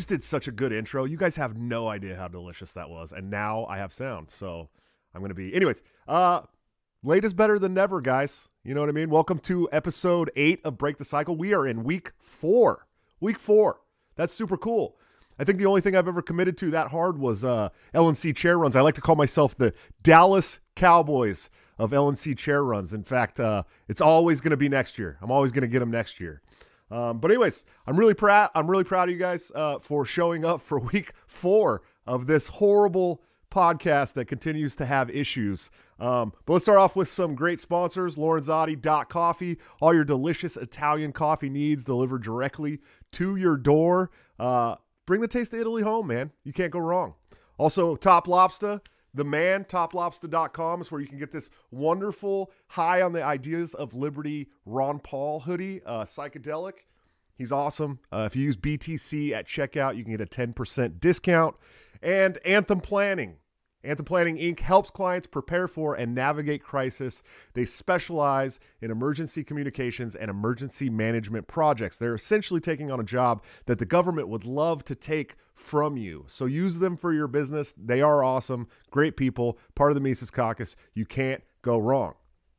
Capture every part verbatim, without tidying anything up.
just did such a good intro. You guys have no idea how delicious that was. And now I have sound. So I'm going to be, anyways, uh, late is better than never, guys. You know what I mean? Welcome to episode eight of Break the Cycle. We are in week four, week four. That's super cool. I think the only thing I've ever committed to that hard was uh, L N C chair runs. I like to call myself the Dallas Cowboys of L N C chair runs. In fact, uh, it's always going to be next year. I'm always going to get them next year. Um, but anyways, I'm really proud. I'm really proud of you guys uh, for showing up for week four of this horrible podcast that continues to have issues. Um, but let's start off with some great sponsors. Lorenzotti dot coffee. All your delicious Italian coffee needs delivered directly to your door. Uh, bring the taste of Italy home, man. You can't go wrong. Also, Top Lobster. The man, top lobster dot com is where you can get this wonderful High on the Ideas of Liberty Ron Paul hoodie, uh, psychedelic. He's awesome. Uh, if you use B T C at checkout, you can get a ten percent discount. And Anthem Planning. Anthem Planning Incorporated helps clients prepare for and navigate crisis. They specialize in emergency communications and emergency management projects. They're essentially taking on a job that the government would love to take from you. So use them for your business. They are awesome. Great people. Part of the Mises Caucus. You can't go wrong.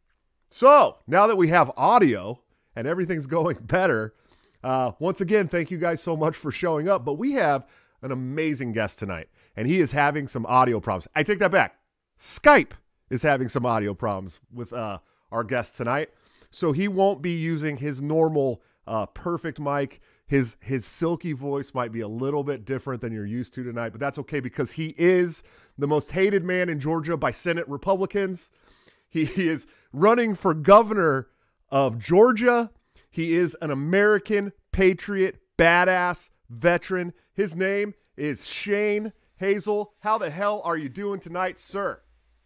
So now that we have audio and everything's going better, uh, once again, thank you guys so much for showing up. But we have an amazing guest tonight, and he is having some audio problems. I take that back. Skype is having some audio problems with uh, our guest tonight. So he won't be using his normal uh, perfect mic. His his silky voice might be a little bit different than you're used to tonight, but that's okay because he is the most hated man in Georgia by Senate Republicans. He, he is running for governor of Georgia. He is an American patriot, badass veteran. His name is Shane Hazel. How the hell are you doing tonight, sir?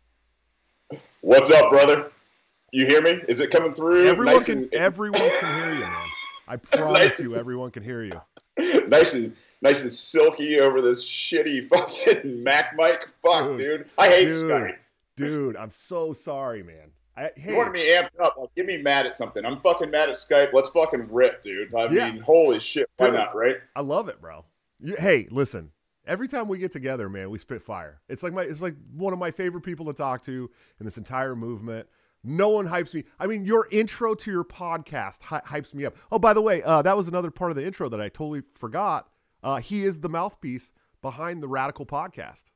What's up, brother? You hear me? Is it coming through? Everyone nice can and, everyone can hear you, man. I promise nice you, everyone can hear you. Nice and nice and silky over this shitty fucking Mac mic. Fuck, dude. dude. I hate dude, Skype. Dude, I'm so sorry, man. I, hey. You want me amped up? Like, get me mad at something. I'm fucking mad at Skype. Let's fucking rip, dude. I yeah. mean, holy shit. Why dude, not, right? I love it, bro. You, hey, listen. Every time we get together, man, we spit fire. It's like my, it's like one of my favorite people to talk to in this entire movement. No one hypes me. I mean, your intro to your podcast hy- hypes me up. Oh, by the way, uh, that was another part of the intro that I totally forgot. Uh, he is the mouthpiece behind the Radical Podcast.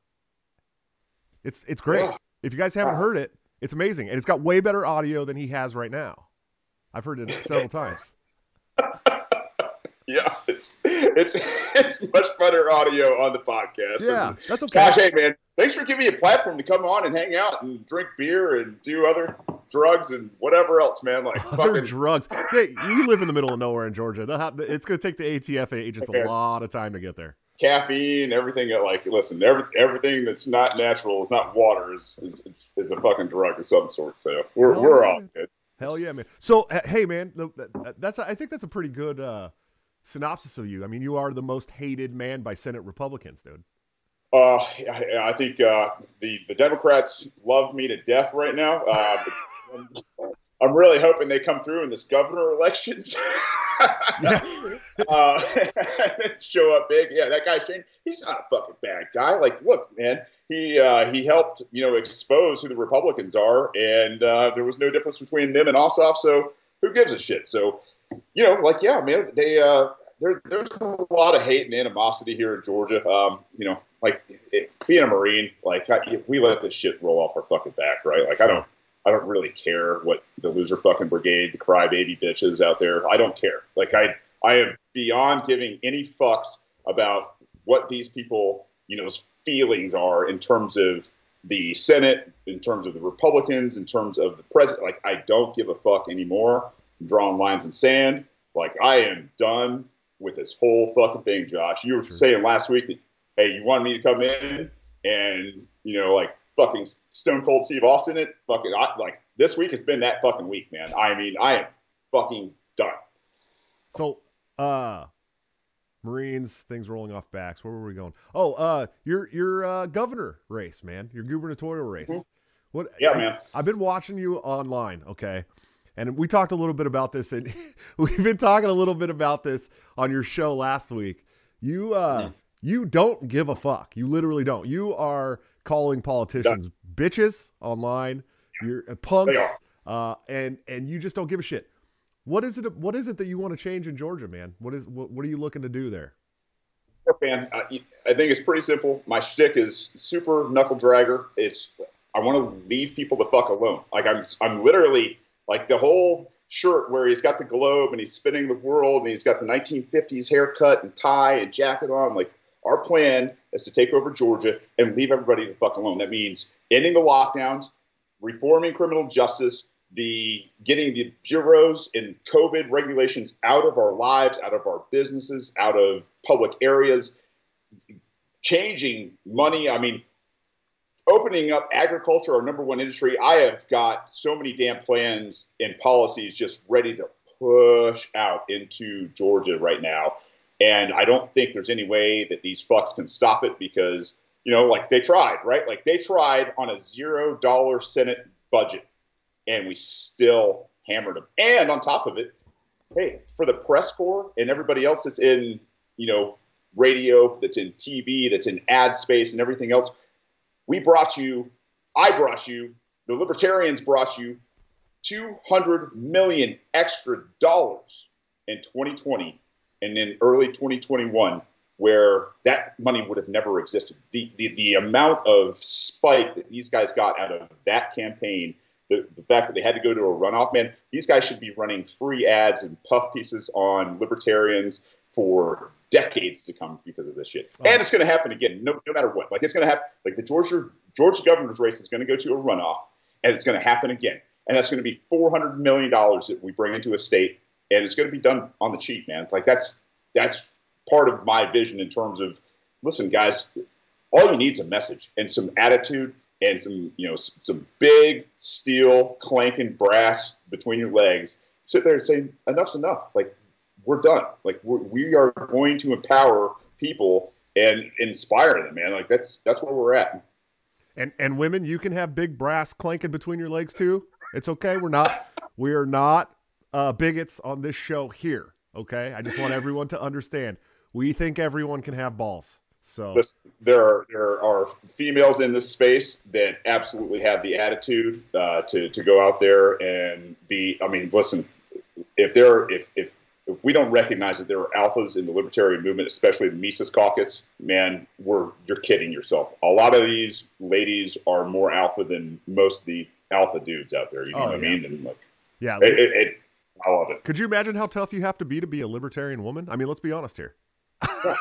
It's it's great. Yeah. If you guys haven't heard it, it's amazing, and it's got way better audio than he has right now. I've heard it several times. Yeah, it's it's it's much better audio on the podcast. Yeah, and, that's okay. Gosh, hey man, thanks for giving me a platform to come on and hang out and drink beer and do other drugs and whatever else, man. Like other fucking drugs. Hey, you live in the middle of nowhere in Georgia. Have, it's going to take the A T F agents okay. a lot of time to get there. Caffeine, everything. Like, listen, every, everything that's not natural, is not water, is, is is a fucking drug of some sort. So we're Hell we're yeah, all man. good. Hell yeah, man. So uh, hey, man, that's I think that's a pretty good uh, synopsis of you. I mean, you are the most hated man by Senate Republicans, dude. Uh, I, I think uh, the the Democrats love me to death right now. Uh, but I'm really hoping they come through in this governor elections. uh, show up big. Yeah, that guy Shane, he's not a fucking bad guy. Like, look, man, he uh, he helped, you know, expose who the Republicans are, and uh, there was no difference between them and Ossoff. So who gives a shit? So, you know, like, yeah, man, they uh, there there's a lot of hate and animosity here in Georgia. Um, you know, like it, being a Marine, like I, we let this shit roll off our fucking back, right? Like I don't. I don't really care what the loser fucking brigade, the crybaby bitches out there. I don't care. Like I, I am beyond giving any fucks about what these people, you know, feelings are in terms of the Senate, in terms of the Republicans, in terms of the president. Like I don't give a fuck anymore. I'm drawing lines in sand. Like I am done with this whole fucking thing, Josh. You were sure. saying last week that, hey, you wanted me to come in and, you know, like, fucking Stone Cold Steve Austin it. Fucking, I, like, this week has been that fucking week, man. I mean, I am fucking done. So, uh, Marines, things rolling off backs. Where were we going? Oh, uh, your, your, uh, governor race, man. Your gubernatorial race. Mm-hmm. What? Yeah, I, man. I've been watching you online. Okay. And we talked a little bit about this, and we've been talking a little bit about this on your show last week. You uh Mhm. you don't give a fuck. You literally don't. You are calling politicians bitches online. You're uh, They are. punks, uh, and and you just don't give a shit. What is it? What is it that you want to change in Georgia, man? What is what, what are you looking to do there? Man, I, I think it's pretty simple. My shtick is super knuckle dragger. It's I want to leave people the fuck alone. Like I'm, I'm literally like the whole shirt where he's got the globe and he's spinning the world and he's got the nineteen fifties haircut and tie and jacket on. Like our plan is to take over Georgia and leave everybody the fuck alone. That means ending the lockdowns, reforming criminal justice, the getting the bureaus and COVID regulations out of our lives, out of our businesses, out of public areas, changing money. I mean, opening up agriculture, our number one industry. I have got so many damn plans and policies just ready to push out into Georgia right now. And I don't think there's any way that these fucks can stop it because, you know, like they tried, right? Like they tried on a zero dollar Senate budget and we still hammered them. And on top of it, hey, for the press corps and everybody else that's in, you know, radio, that's in T V, that's in ad space and everything else, we brought you, I brought you, the libertarians brought you two hundred million extra dollars in twenty twenty and in early twenty twenty-one, where that money would have never existed. The, the, the amount of spike that these guys got out of that campaign, the, the fact that they had to go to a runoff, man, these guys should be running free ads and puff pieces on libertarians for decades to come because of this shit. Oh. And it's going to happen again, no, no matter what. Like it's going to happen. Like the Georgia Georgia governor's race is going to go to a runoff, and it's going to happen again. And that's going to be four hundred million dollars that we bring into a state, and it's going to be done on the cheap, man. Like that's that's part of my vision in terms of, listen, guys, all you need is a message and some attitude and some, you know, some, some big steel clanking brass between your legs. Sit there and say, enough's enough. Like, we're done. Like we're, we are going to empower people and inspire them, man. Like that's that's where we're at. And and women, you can have big brass clanking between your legs too. It's okay. We're not we are not uh, bigots on this show here. Okay, I just want everyone to understand. We think everyone can have balls. So listen, there are there are females in this space that absolutely have the attitude uh, to to go out there and be. I mean, listen, if there if if If we don't recognize that there are alphas in the libertarian movement, especially the Mises Caucus, man, we're you're kidding yourself. A lot of these ladies are more alpha than most of the alpha dudes out there. You know oh, what yeah. I mean? And like, yeah, it, it, it, I love it. Could you imagine how tough you have to be to be a libertarian woman? I mean, let's be honest here. Yeah.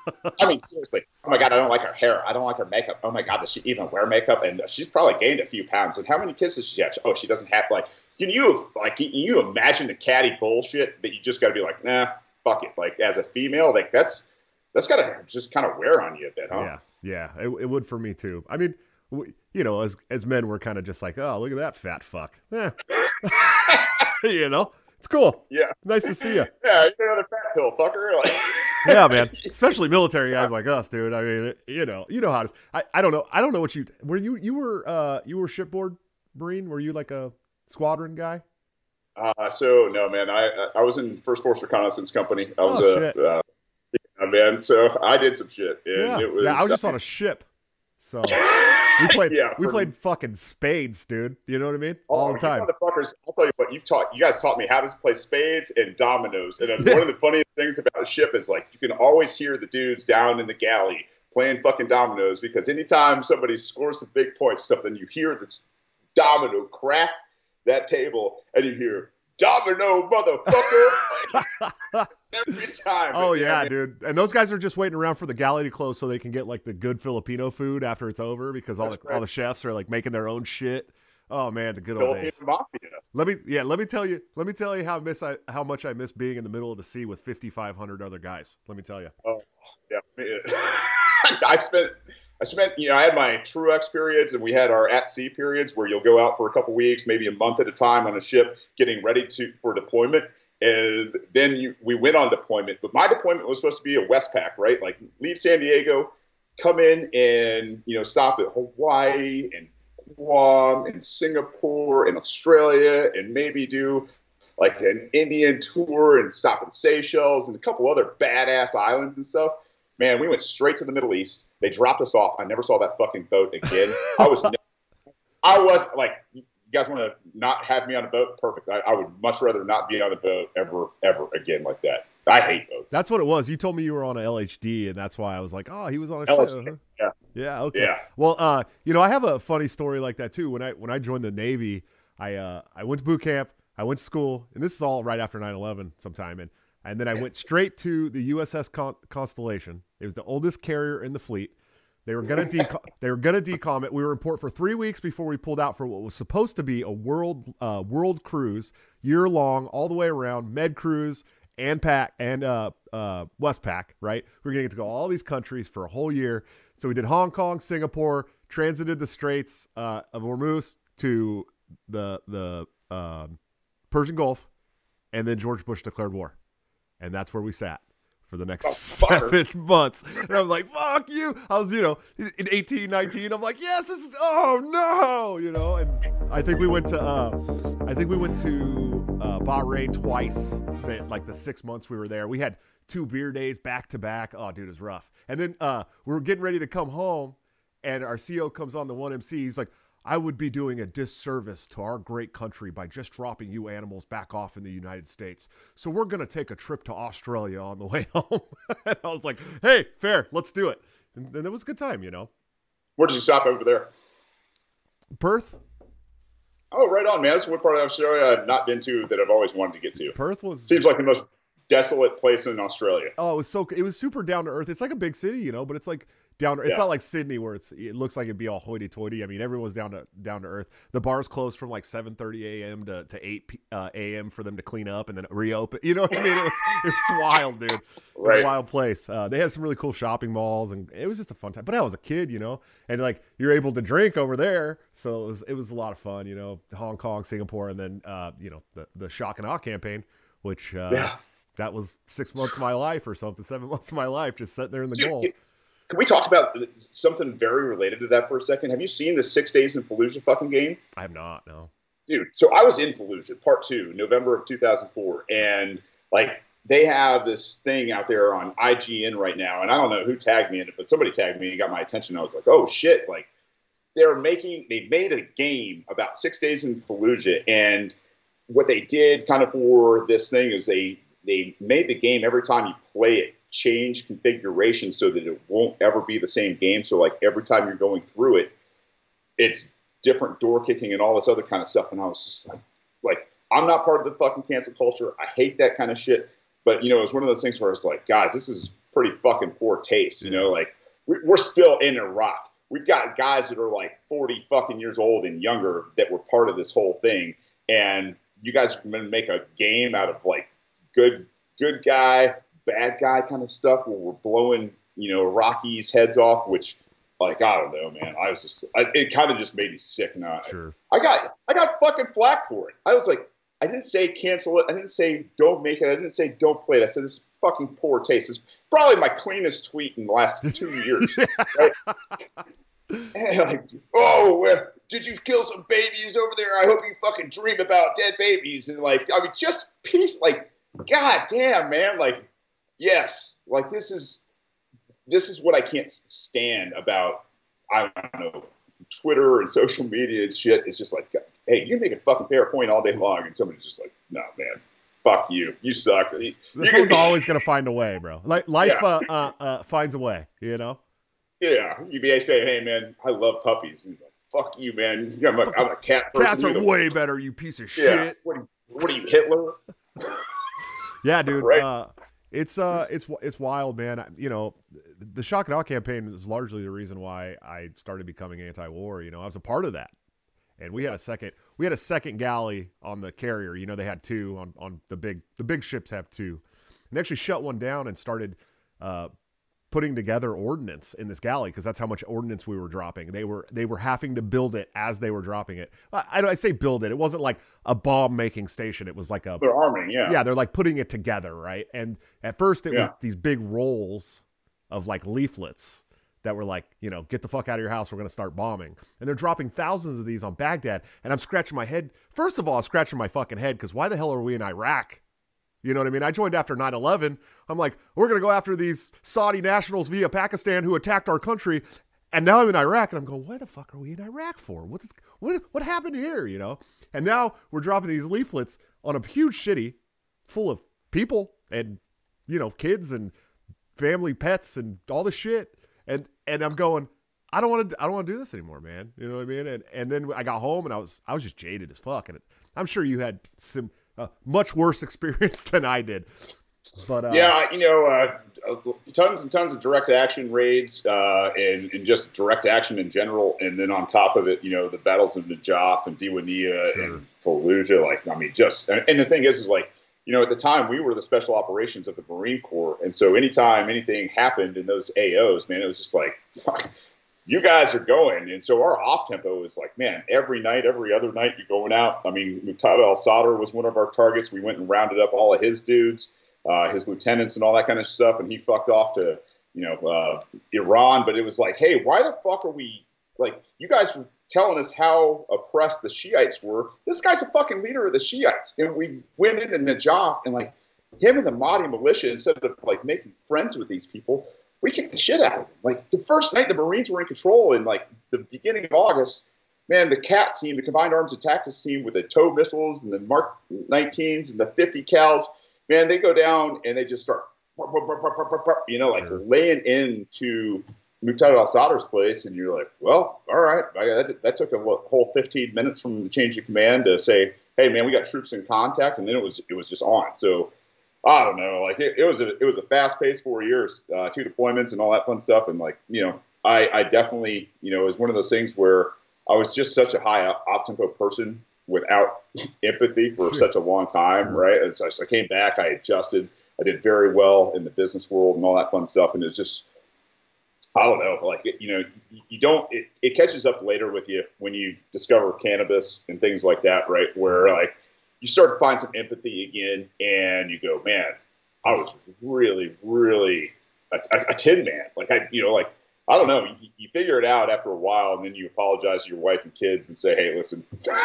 I mean, seriously. Oh my God, I don't like her hair. I don't like her makeup. Oh my God, does she even wear makeup? And she's probably gained a few pounds. And how many kids does she have? Oh, she doesn't have like. Can you like can you imagine the catty bullshit that you just got to be like, nah, fuck it. Like as a female, like that's that's got to just kind of wear on you a bit, huh? Yeah, yeah, it, it would for me too. I mean, we, you know, as as men, we're kind of just like, oh, look at that fat fuck. Yeah, you know, it's cool. Yeah, nice to see you. Yeah, you're another fat pill fucker. Like, yeah, man. Especially military guys like us, dude. I mean, you know, you know how to. I I don't know. I don't know what you were. You you were uh you were shipboard Marine. Were you like a squadron guy? Uh, so no, man. I I was in First Force Reconnaissance Company. I was oh, a shit. Uh, yeah, man. So I did some shit. And yeah. It was, yeah, I was just on a ship. So we played. yeah, we played fucking spades, dude. You know what I mean? Oh, all the time. Motherfuckers, I'll tell you what. You taught. You guys taught me how to play spades and dominoes. And yeah. one of the funniest things about the ship is like you can always hear the dudes down in the galley playing fucking dominoes because anytime somebody scores some big points or something, you hear this domino crack that table and you hear domino motherfucker every time. Oh yeah, man. Dude. And those guys are just waiting around for the galley to close so they can get like the good Filipino food after it's over because all That's the right. all the chefs are like making their own shit. Oh man, the good old Filipino days. Mafia. Let me yeah, let me tell you, let me tell you how miss I how much I miss being in the middle of the sea with fifty-five hundred other guys. Let me tell you. Oh yeah. I spent I spent, you know, I had my Truex periods and we had our at sea periods where you'll go out for a couple weeks, maybe a month at a time on a ship getting ready to for deployment. And then you, we went on deployment. But my deployment was supposed to be a Westpac, right? Like leave San Diego, come in and, you know, stop at Hawaii and Guam and Singapore and Australia and maybe do like an Indian tour and stop in Seychelles and a couple other badass islands and stuff. Man, we went straight to the Middle East. They dropped us off. I never saw that fucking boat again. I was, I was like, you guys want to not have me on a boat? Perfect. I, I would much rather not be on a boat ever, ever again like that. I hate boats. That's what it was. You told me you were on a L H D, and that's why I was like, oh, he was on a L H D, show. Huh? Yeah. Yeah. Okay. Yeah. Well, uh, you know, I have a funny story like that too. When I when I joined the Navy, I uh, I went to boot camp. I went to school, and this is all right after nine eleven sometime, and and then I went straight to the U S S Con- Constellation. It was the oldest carrier in the fleet. They were gonna de- they were gonna decom it. We were in port for three weeks before we pulled out for what was supposed to be a world uh, world cruise, year long, all the way around, med cruise and pack and uh, uh, Westpac. Right, we we're gonna get to go all these countries for a whole year. So we did Hong Kong, Singapore, transited the Straits uh, of Hormuz to the the um, Persian Gulf, and then George Bush declared war. And that's where we sat for the next oh, seven months. And I'm like, fuck you. I was, you know, in eighteen, nineteen, I'm like, yes, this is, oh no, you know. And I think we went to, uh, I think we went to uh, Bahrain twice, like the six months we were there. We had two beer days back to back. Oh, dude, it was rough. And then uh, we were getting ready to come home, and our C O comes on the one M C. He's like, I would be doing a disservice to our great country by just dropping you animals back off in the United States. So we're going to take a trip to Australia on the way home. And I was like, hey, fair, let's do it. And, and it was a good time, you know. Where did you stop over there? Perth. Oh, right on, man. That's one part of Australia I've not been to that I've always wanted to get to. Perth was... Seems like the most desolate place in Australia. Oh, it was so... It was super down to earth. It's like a big city, you know, but it's like... Down, it's yeah. not like Sydney where it's it looks like it'd be all hoity-toity. I mean, everyone's down to down to earth. The bars closed from like seven thirty a.m. to, to eight uh, a.m. for them to clean up and then reopen. You know what I mean? It was it was wild, dude. It was right. a wild place. Uh, they had some really cool shopping malls, and it was just a fun time. But I was a kid, you know, and like you're able to drink over there, so it was it was a lot of fun, you know. Hong Kong, Singapore, and then uh, you know the the Shock and Awe campaign, which uh, yeah. that was six months of my life or something, seven months of my life, just sitting there in the Dude, goal. Can we talk about something very related to that for a second? Have you seen the Six Days in Fallujah fucking game? I have not, no. Dude, so I was in Fallujah, part two, November of two thousand four, and like they have this thing out there on I G N right now, and I don't know who tagged me in it, but somebody tagged me and got my attention. I was like, oh shit, like they're making, they made a game about Six Days in Fallujah, and what they did kind of for this thing is they they made the game every time you play it change configuration so that it won't ever be the same game. So like every time you're going through it, it's different door kicking and all this other kind of stuff. And I was just like, like, I'm not part of the fucking cancel culture. I hate that kind of shit. But, you know, it's one of those things where it's like, guys, this is pretty fucking poor taste. You know, like we're still in Iraq. We've got guys that are like forty fucking years old and younger that were part of this whole thing. And you guys are going to make a game out of like good, good guy, bad guy kind of stuff where we're blowing, you know, Rockies' heads off, which, like, I don't know, man. I was just, I, it kind of just made me sick. Now, sure. I got, I got fucking flack for it. I was like, I didn't say cancel it. I didn't say don't make it. I didn't say don't play it. I said this is fucking poor taste. It's probably my cleanest tweet in the last two years. Right? And like, oh, uh, did you kill some babies over there? I hope you fucking dream about dead babies. And like, I mean, just peace. Like, god damn, man. Like, yes, like this is this is what I can't stand about, I don't know, Twitter and social media and shit. It's just like, hey, you make a fucking fair point all day long, and somebody's just like, no, man, fuck you, you suck. You, Someone's always gonna find a way, bro. Like life yeah. uh, uh, uh, finds a way, you know. Yeah, you be saying, hey, man, I love puppies. And like, fuck you, man. I'm a, I'm a cat person. Cats are either. way better, you piece of yeah. shit. What are, you, what are you, Hitler? Yeah, dude. Right? Uh, it's uh, it's it's wild, man. You know, the Shock and Awe campaign is largely the reason why I started becoming anti-war. You know, I was a part of that, and we had a second we had a second galley on the carrier. You know, they had two on on the big the big ships have two, and they actually shut one down and started uh, putting together ordnance in this galley because that's how much ordnance we were dropping. They were they were having to build it as they were dropping it. I, I say build it. It wasn't like a bomb making station. It was like a they're arming, yeah, yeah. They're like putting it together, right? And at first it yeah. was these big rolls of like leaflets that were like, you know, get the fuck out of your house. We're going to start bombing. And they're dropping thousands of these on Baghdad. And I'm scratching my head. First of all, I'm scratching my fucking head because why the hell are we in Iraq? You know what I mean? I joined after nine eleven. I'm like, we're going to go after these Saudi nationals via Pakistan who attacked our country. And now I'm in Iraq, and I'm going, why the fuck are we in Iraq for? What is what what happened here, you know? And now we're dropping these leaflets on a huge city full of people and, you know, kids and family, pets, and all the shit. And and I'm going, I don't want to I don't want to do this anymore, man. You know what I mean? And and then I got home, and I was I was just jaded as fuck. And I'm sure you had some uh, much worse experience than I did. But uh, yeah, you know, uh, tons and tons of direct action raids uh, and, and just direct action in general. And then on top of it, you know, the battles of Najaf and Diwania sure. and Fallujah. Like, I mean, just and, and the thing is, is like, you know, at the time we were the special operations of the Marine Corps. And so anytime anything happened in those A Os, man, it was just like, fuck, you guys are going. And so our op tempo is like, man, every night, every other night you're going out. I mean, Muqtada al-Sadr was one of our targets. We went and rounded up all of his dudes. Uh, his lieutenants and all that kind of stuff, and he fucked off to, you know, uh, Iran. But it was like, hey, why the fuck are we, like, you guys were telling us how oppressed the Shiites were. This guy's a fucking leader of the Shiites. And we went into Najaf, and, like, him and the Mahdi militia, instead of, like, making friends with these people, we kicked the shit out of them. Like, the first night the Marines were in control in, like, the beginning of August, man, the C A T team, the Combined Arms and Tactics team with the TOW missiles and the Mark nineteens and the fifty cals, man, they go down and they just start, you know, like sure. laying into Muqtada al-Sadr's place. And you're like, well, all right. That, that took a whole fifteen minutes from the change of command to say, hey, man, we got troops in contact. And then it was it was just on. So I don't know. Like it, it was a it was a fast paced four years, uh, two deployments and all that fun stuff. And like, you know, I, I definitely, you know, it was one of those things where I was just such a high op tempo person without empathy for such a long time, sure. right? And so I came back, I adjusted, I did very well in the business world and all that fun stuff. And it's just, I don't know, like, you know, you don't, it, it catches up later with you when you discover cannabis and things like that, right? Where like you start to find some empathy again and you go, man, I was really, really a, a, a tin man. Like I, you know, like, I don't know. You, you figure it out after a while, and then you apologize to your wife and kids and say, "Hey, listen,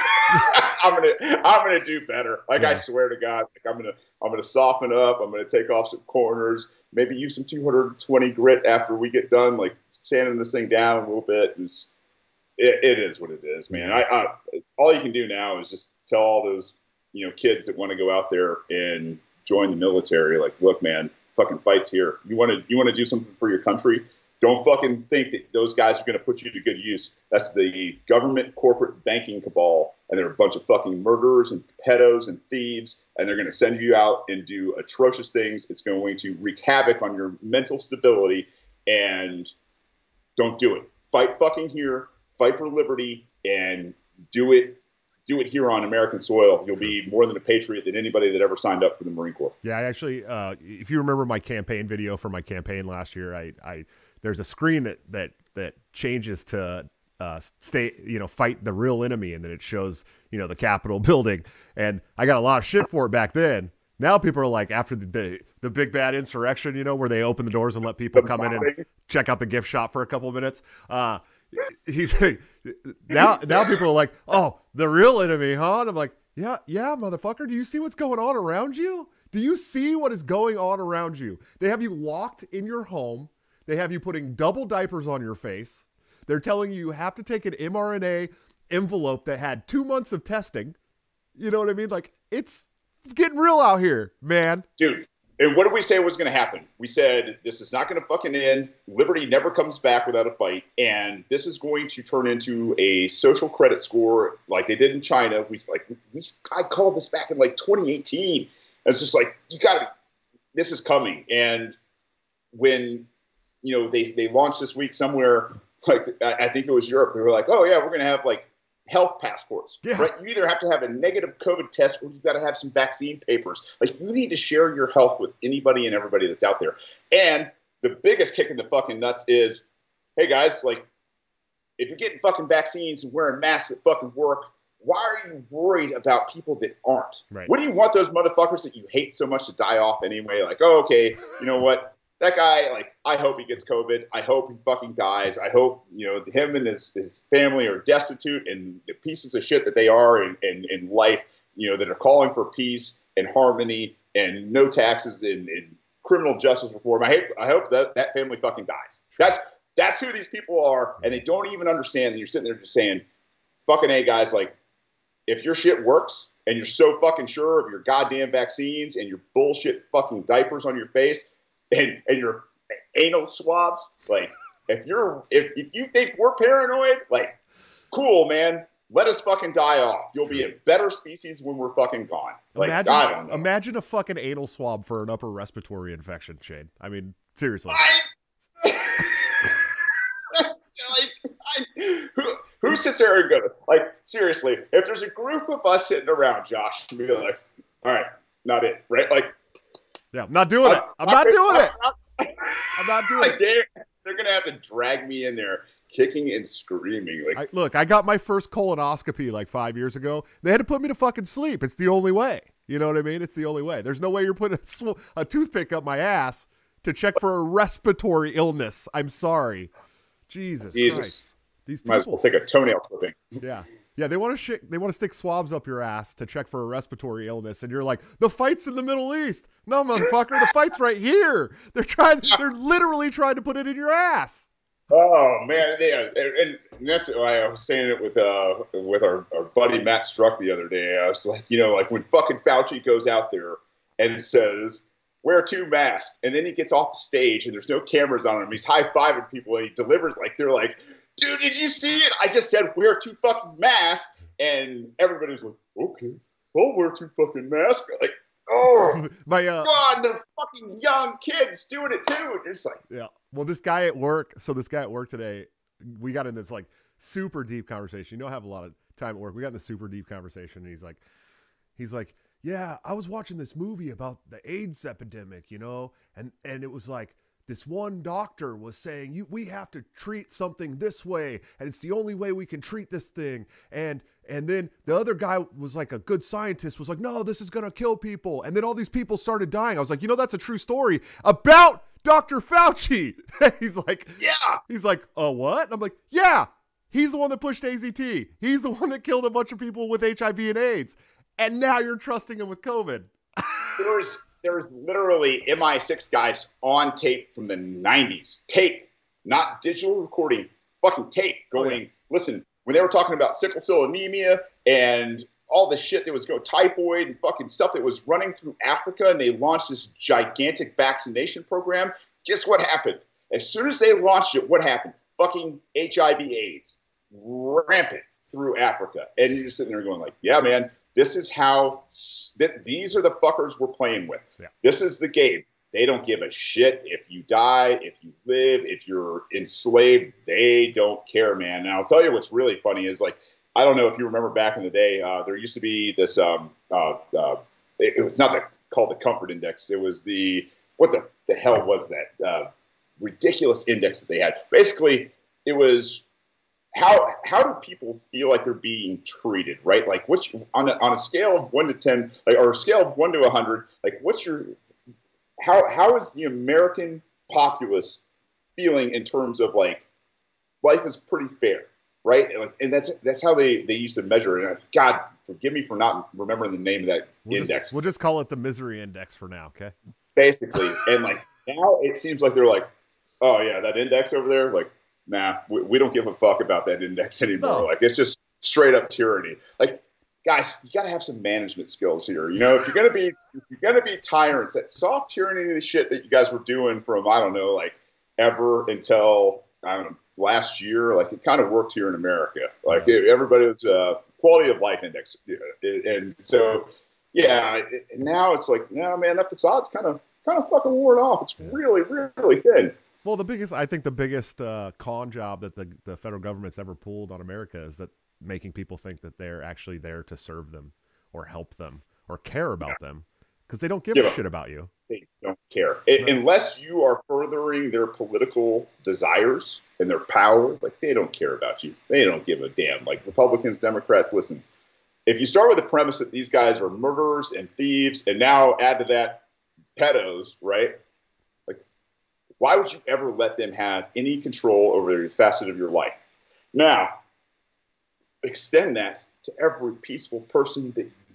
I'm gonna, I'm gonna do better." Like yeah. I swear to God, like I'm gonna, I'm gonna soften up. I'm gonna take off some corners, maybe use some two hundred twenty grit after we get done, like sanding this thing down a little bit. It's, it, it is what it is, man. I, I, all you can do now is just tell all those, you know, kids that want to go out there and join the military, like, look, man, fucking fight's here. You want to, you want to do something for your country. Don't fucking think that those guys are going to put you to good use. That's the government corporate banking cabal, and they're a bunch of fucking murderers and pedos and thieves, and they're going to send you out and do atrocious things. It's going to wreak havoc on your mental stability, and don't do it. Fight fucking here, fight for liberty, and do it do it here on American soil. You'll be more than a patriot than anybody that ever signed up for the Marine Corps. Yeah, I actually, uh, if you remember my campaign video for my campaign last year, I, I there's a screen that that that changes to uh, stay, you know, fight the real enemy, and then it shows, you know, the Capitol building. And I got a lot of shit for it back then. Now people are like, after the the, the big bad insurrection, you know, where they open the doors and let people come in and check out the gift shop for a couple of minutes. Uh, he's now now people are like, oh, the real enemy, huh? And I'm like, yeah, yeah, motherfucker. Do you see what's going on around you? Do you see what is going on around you? They have you locked in your home. They have you putting double diapers on your face. They're telling you you have to take an mRNA envelope that had two months of testing. You know what I mean? Like, it's getting real out here, man. Dude, and what did we say was going to happen? We said, this is not going to fucking end. Liberty never comes back without a fight. And this is going to turn into a social credit score like they did in China. We like, we, I called this back in like twenty eighteen. And it's just like, you got to, this is coming. And when, you know, they, they launched this week somewhere, like, I think it was Europe. They were like, oh yeah, we're going to have like health passports, yeah. right? You either have to have a negative COVID test or you've got to have some vaccine papers. Like, you need to share your health with anybody and everybody that's out there. And the biggest kick in the fucking nuts is, hey guys, like, if you're getting fucking vaccines and wearing masks that fucking work, why are you worried about people that aren't? Right. What do you want those motherfuckers that you hate so much to die off anyway? Like, oh, okay, you know what? That guy, like, I hope he gets COVID. I hope he fucking dies. I hope, you know, him and his, his family are destitute and the pieces of shit that they are in, in, in life, you know, that are calling for peace and harmony and no taxes and, and criminal justice reform. I hope, I hope that that family fucking dies. That's that's who these people are, and they don't even understand. And you're sitting there just saying, fucking A, guys, like, if your shit works and you're so fucking sure of your goddamn vaccines and your bullshit fucking diapers on your face and, and your anal swabs, like, if you're if, if you think we're paranoid, like, cool, man. Let us fucking die off. You'll be a better species when we're fucking gone. Like, imagine, I don't know. Imagine a fucking anal swab for an upper respiratory infection, Shane. I mean, seriously. I, like, I, who, who sits there and goes, like, seriously, if there's a group of us sitting around, Josh, to be like, all right, not it, right? Like, yeah, I'm not doing I'm, it. I'm not doing it. I'm, I'm not doing like, it. They're, they're going to have to drag me in there kicking and screaming. Like, I, look, I got my first colonoscopy like five years ago. They had to put me to fucking sleep. It's the only way. You know what I mean? It's the only way. There's no way you're putting a, sw- a toothpick up my ass to check for a respiratory illness. I'm sorry. Jesus, Jesus. Christ. These people. Might as well take a toenail clipping. Yeah. Yeah, they want to sh- they want to stick swabs up your ass to check for a respiratory illness, and you're like, the fight's in the Middle East. No, motherfucker, the fight's right here. They're trying. They're literally trying to put it in your ass. Oh man, yeah, and, and that's why I was saying it with uh with our, our buddy Matt Struck the other day. I was like, you know, like when fucking Fauci goes out there and says, wear two masks, and then he gets off the stage and there's no cameras on him. He's high fiving people and he delivers like they're like, dude, did you see it? I just said wear two fucking masks, and everybody's like, okay, I'll wear two fucking masks. Like, oh my uh, God, the fucking young kids doing it too. It's like, yeah. Well, this guy at work, so this guy at work today, we got in this like super deep conversation. You don't have a lot of time at work. We got in a super deep conversation, and he's like, he's like, yeah, I was watching this movie about the AIDS epidemic, you know, and and it was like this one doctor was saying, you we have to treat something this way, and it's the only way we can treat this thing, and and then the other guy was like a good scientist, was like, no, this is gonna kill people, and then all these people started dying. I was like, you know, that's a true story about Doctor Fauci. He's like, yeah. He's like, oh, what? And I'm like, yeah. He's the one that pushed A Z T. He's the one that killed a bunch of people with H I V and AIDS. And now you're trusting him with COVID. There's there's literally M I six guys on tape from the nineties. Tape, not digital recording, fucking tape going, oh, yeah. Listen, when they were talking about sickle cell anemia and all the shit that was going, typhoid and fucking stuff that was running through Africa, and they launched this gigantic vaccination program. Guess what happened? As soon as they launched it, what happened? Fucking H I V AIDS rampant through Africa. And you're just sitting there going like, yeah, man, this is how, th- these are the fuckers we're playing with. Yeah. This is the game. They don't give a shit if you die, if you live, if you're enslaved. They don't care, man. And I'll tell you what's really funny is, like, I don't know if you remember back in the day, uh, there used to be this, um, uh, uh, it, it was not the, called the Comfort Index. It was the, what the, the hell was that? Uh, ridiculous index that they had. Basically, it was how how do people feel like they're being treated, right? Like, what's on a, on a scale of one to ten, like, or a scale of one to a hundred, like, what's your, how how is the American populace feeling in terms of, like, life is pretty fair? Right, and that's that's how they, they used to measure it. And God, forgive me for not remembering the name of that we'll index. Just, we'll just call it the misery index for now, okay? Basically, and like now it seems like they're like, oh yeah, that index over there, like, nah, we, we don't give a fuck about that index anymore. No. Like, it's just straight up tyranny. Like, guys, you got to have some management skills here. You know, if you're gonna be if you're gonna be tyrants, that soft tyranny shit that you guys were doing from, I don't know, like, ever until, I don't know, last year, like, it kind of worked here in America. Like, it, everybody was uh, quality of life index, and so yeah. It, now it's like, no, man, that facade's kind of kind of fucking worn off. It's really, really thin. Well, the biggest, I think, the biggest uh, con job that the the federal government's ever pulled on America is that making people think that they're actually there to serve them or help them or care about yeah. them, because they don't give yeah. a shit about you. They don't care. It, unless you are furthering their political desires and their power. Like, they don't care about you. They don't give a damn. Like, Republicans, Democrats, listen, if you start with the premise that these guys are murderers and thieves, and now add to that pedos, right? Like, why would you ever let them have any control over every facet of your life? Now, extend that to every peaceful person that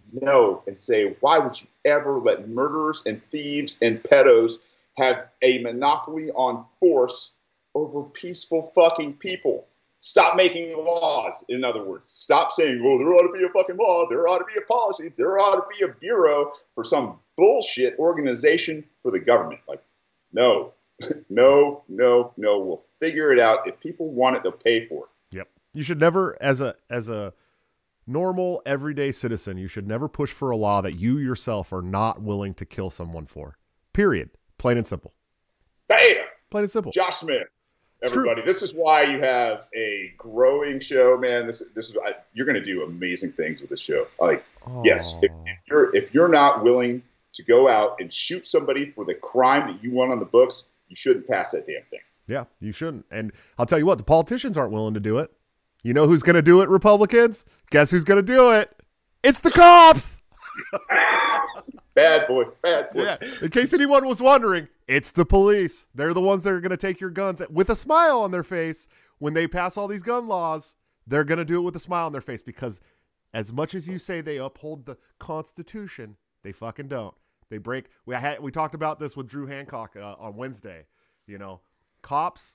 no and say, why would you ever let murderers and thieves and pedos have a monopoly on force over peaceful fucking people? Stop making laws, in other words. Stop saying, well, there ought to be a fucking law, there ought to be a policy, there ought to be a bureau for some bullshit organization for the government. Like, no, no, no, no. We'll figure it out. If people want it, they'll pay for it. Yep. You should never, as a as a normal, everyday citizen, you should never push for a law that you yourself are not willing to kill someone for. Period. Plain and simple. Bam! Plain and simple. Josh Smith. It's Everybody, true. This is why you have a growing show, man. This, this is I, you're going to do amazing things with this show. Like, Oh. yes, if, if you're if you're not willing to go out and shoot somebody for the crime that you want on the books, you shouldn't pass that damn thing. Yeah, you shouldn't. And I'll tell you what, the politicians aren't willing to do it. You know who's going to do it, Republicans? Guess who's going to do it? It's the cops. Bad boy, bad boy. Yeah. In case anyone was wondering, it's the police. They're the ones that are going to take your guns with a smile on their face. When they pass all these gun laws, they're going to do it with a smile on their face, because as much as you say they uphold the Constitution, they fucking don't. They break. We had we talked about this with Drew Hancock uh, on Wednesday. You know, cops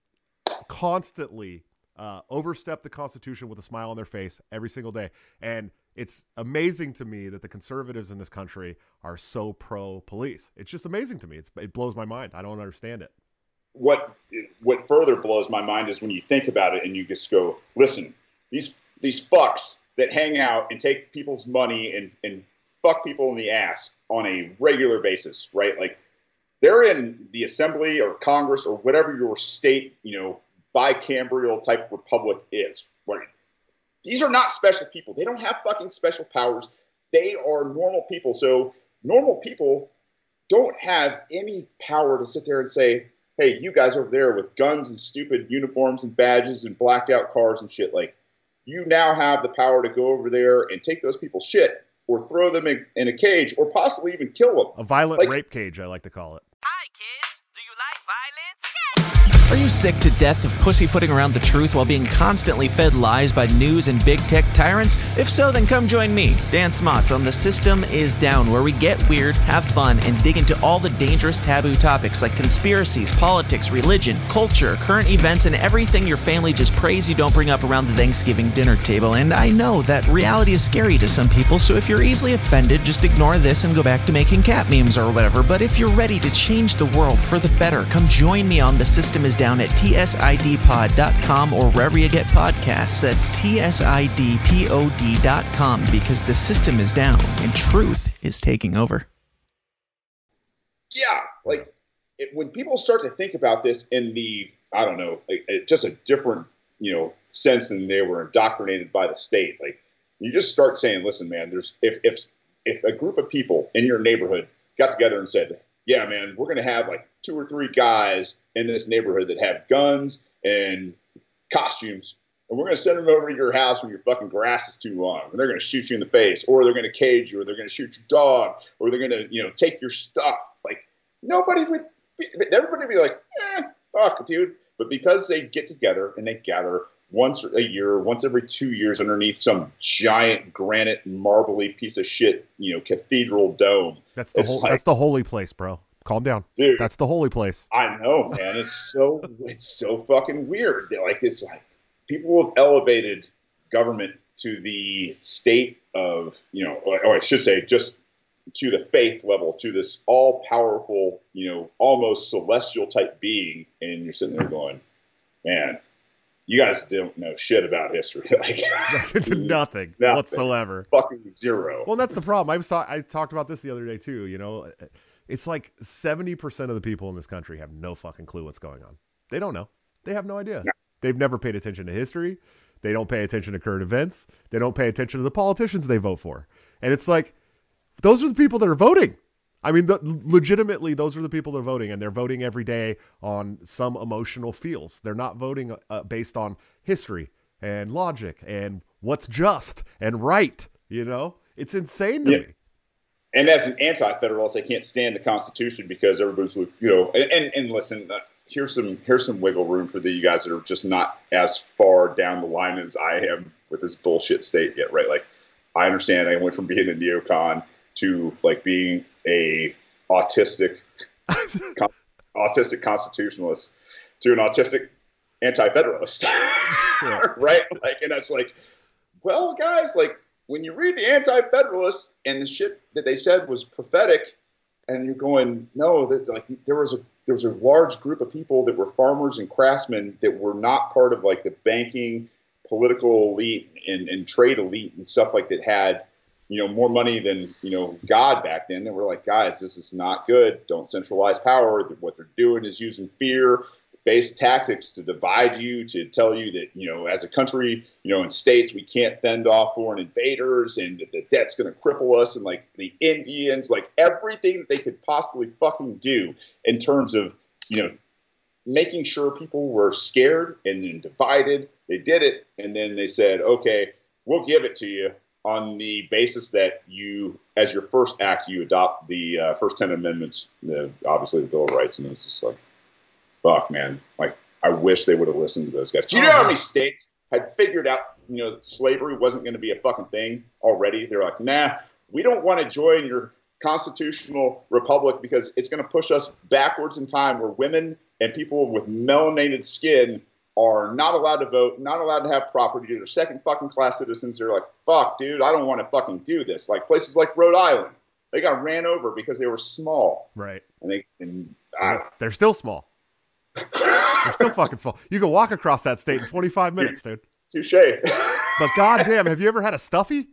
constantly uh, overstep the Constitution with a smile on their face every single day. And it's amazing to me that the conservatives in this country are so pro-police. It's just amazing to me. It's, it blows my mind. I don't understand it. What what further blows my mind is when you think about it and you just go, listen, these these fucks that hang out and take people's money and, and fuck people in the ass on a regular basis, right? Like, they're in the assembly or Congress or whatever your state, you know, bicameral type republic is, right? These are not special people. They don't have fucking special powers. They are normal people. So normal people don't have any power to sit there and say, hey, you guys over there with guns and stupid uniforms and badges and blacked out cars and shit, like, you now have the power to go over there and take those people's shit or throw them in, in a cage or possibly even kill them. A violent Like- rape cage, I like to call it. Hi, kids. Do you like violence? Are you sick to death of pussyfooting around the truth while being constantly fed lies by news and big tech tyrants? If so, then come join me, Dan Smots, on The System is Down, where we get weird, have fun, and dig into all the dangerous taboo topics like conspiracies, politics, religion, culture, current events, and everything your family just prays you don't bring up around the Thanksgiving dinner table. And I know that reality is scary to some people, so if you're easily offended, just ignore this and go back to making cat memes or whatever. But if you're ready to change the world for the better, come join me on The System is Down at T S I D pod dot com or wherever you get podcasts. That's T S I D pod dot com, because the system is down and truth is taking over. Yeah, like, it, when people start to think about this in the, I don't know, like, it, just a different, you know, sense than they were indoctrinated by the state, like, you just start saying, listen, man, there's if if if a group of people in your neighborhood got together and said, yeah, man, we're going to have like two or three guys in this neighborhood that have guns and costumes, and we're going to send them over to your house when your fucking grass is too long, and they're going to shoot you in the face, or they're going to cage you, or they're going to shoot your dog, or they're going to, you know, take your stuff. Like, nobody would be, everybody would be like, eh, fuck, dude. But because they get together and they gather once a year, once every two years underneath some giant granite marbly piece of shit, you know, cathedral dome. That's the It's whole, like- that's the holy place, bro. Calm down. Dude, That's the holy place. I know, man. It's so it's so fucking weird. They're like, it's like people have elevated government to the state of, you know, or I should say, just to the faith level, to this all powerful, you know, almost celestial type being, and you're sitting there going, man, you guys don't know shit about history, like Nothing, Nothing. whatsoever. fucking zero. Well, that's the problem. I was ta- I talked about this the other day too. You know, it's like seventy percent of the people in this country have no fucking clue what's going on. They don't know. They have no idea. No. They've never paid attention to history. They don't pay attention to current events. They don't pay attention to the politicians they vote for. And it's like, those are the people that are voting. I mean, the, legitimately, those are the people that are voting, and they're voting every day on some emotional feels. They're not voting uh, based on history and logic and what's just and right. You know, it's insane to Yeah. me. And as an anti-federalist, they can't stand the Constitution because everybody's, you know, and, and, and listen, uh, here's some here's some wiggle room for the you guys that are just not as far down the line as I am with this bullshit state yet, right? Like, I understand. I went from being a neocon to like being a autistic, con- autistic constitutionalist to an autistic anti-federalist, yeah. Right? Like, and that's like, well, guys, like when you read the anti-federalist and the shit that they said was prophetic, and you're going, no, that like there was a there was a large group of people that were farmers and craftsmen that were not part of like the banking, political elite and, and trade elite and stuff like that had, you know, more money than, you know, God back then. They were like, guys, this is not good. Don't centralize power. What they're doing is using fear-based tactics to divide you, to tell you that, you know, as a country, you know, in states, we can't fend off foreign invaders and that the debt's going to cripple us. And like the Indians, like everything that they could possibly fucking do in terms of, you know, making sure people were scared and then divided. They did it. And then they said, okay, we'll give it to you on the basis that you, as your first act, you adopt the uh, first ten amendments, the, obviously the Bill of Rights. And it's just like, fuck, man. Like, I wish they would have listened to those guys. Do you know how many states had figured out, you know, that slavery wasn't going to be a fucking thing already? They're like, nah, we don't want to join your constitutional republic because it's going to push us backwards in time, where women and people with melanated skin are not allowed to vote, not allowed to have property. They're second fucking class citizens. They're like, fuck, dude, I don't want to fucking do this. Like places like Rhode Island, they got ran over because they were small. Right. And they, and uh, they're still small. They're still fucking small. You can walk across that state in twenty-five minutes, dude. Touche. But goddamn, have you ever had a stuffy?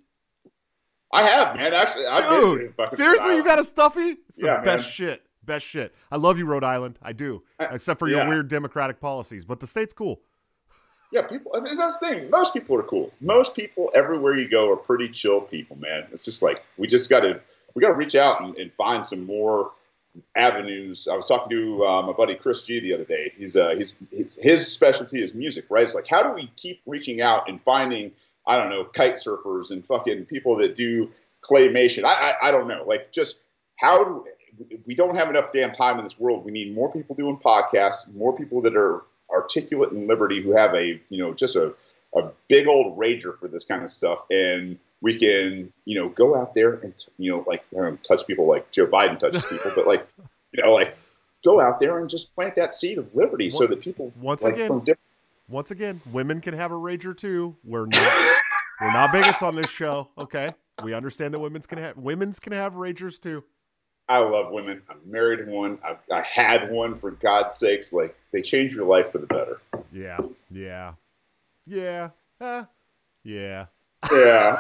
I have, man. Actually, I've dude, been seriously, you've had a stuffy? It's the yeah, best man. shit. Best shit. I love you, Rhode Island. I do, except for your yeah. weird democratic policies. But the state's cool. Yeah, people. I mean, that's the thing. Most people are cool. Most people everywhere you go are pretty chill people, man. It's just like we just got to we got to reach out and, and find some more avenues. I was talking to uh, my buddy Chris G the other day. He's uh he's, he's his specialty is music, right? It's like, how do we keep reaching out and finding, I don't know, kite surfers and fucking people that do claymation? I I, I don't know. Like, just how do we don't have enough damn time in this world. We need more people doing podcasts, more people that are articulate in liberty, who have a, you know, just a, a big old rager for this kind of stuff. And we can, you know, go out there and, you know, like, I don't know, touch people like Joe Biden touches people, but like, you know, like go out there and just plant that seed of liberty so that people, once like, again, from different. Once again, women can have a rager too. We're not, we're not bigots on this show. Okay. We understand that women's can have, women's can have ragers too. I love women. I married one. I, I had one, for God's sakes. Like, they change your life for the better. Yeah. Yeah. Yeah. Uh, yeah. Yeah.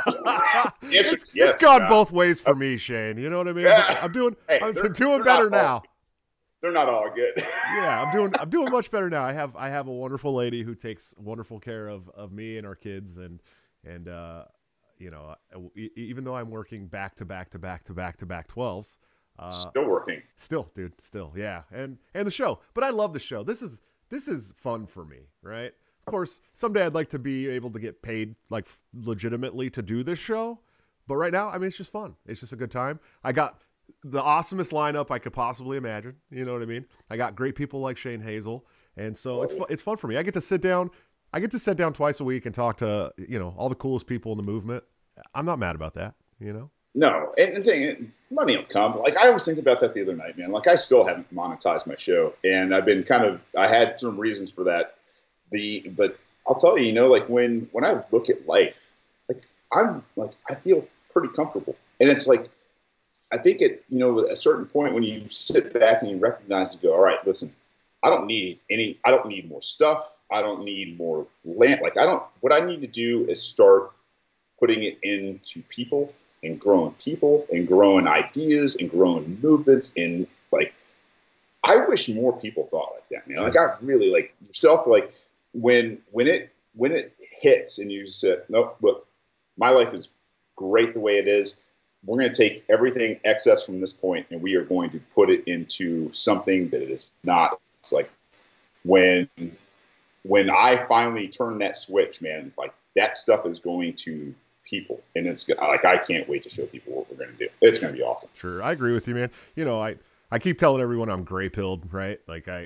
it's, yes, it's gone God. both ways for me, Shane. You know what I mean? Yeah. I'm doing, Hey, I'm they're, doing they're better not all, now. They're not all good. Yeah, I'm doing, I'm doing much better now. I have, I have a wonderful lady who takes wonderful care of, of me and our kids. And, and, uh, you know, even though I'm working back to back to back to back to back twelves, Uh, still working. Still, dude, still, yeah. And and the show. But I love the show. This is this is fun for me, right? Of course, someday I'd like to be able to get paid like legitimately to do this show. But right now, I mean, it's just fun. It's just a good time. I got the awesomest lineup I could possibly imagine. You know what I mean? I got great people like Shane Hazel. And so it's fu- it's fun for me. I get to sit down. I get to sit down twice a week and talk to, you know, all the coolest people in the movement. I'm not mad about that, you know? No, and the thing, money will come. Like, I was thinking about that the other night, man. Like, I still haven't monetized my show, and I've been kind of, I had some reasons for that. The, but I'll tell you, you know, like when when I look at life, like I'm like I feel pretty comfortable, and it's like I think at you know at a certain point when you sit back and you recognize and go, all right, listen, I don't need any, I don't need more stuff, I don't need more land. Like I don't. What I need to do is start putting it into people. And growing people and growing ideas and growing movements. And like, I wish more people thought like that, man. Like I really like yourself. Like when, when it, when it hits and you said, nope, look, my life is great the way it is. We're going to take everything excess from this point and we are going to put it into something that it is not. It's like when, when I finally turn that switch, man, like that stuff is going to people, and it's like I can't wait to show people what we're going to do. It's going to be awesome. Sure, I agree with you, man. You know, I I keep telling everyone I'm gray pilled, right? Like I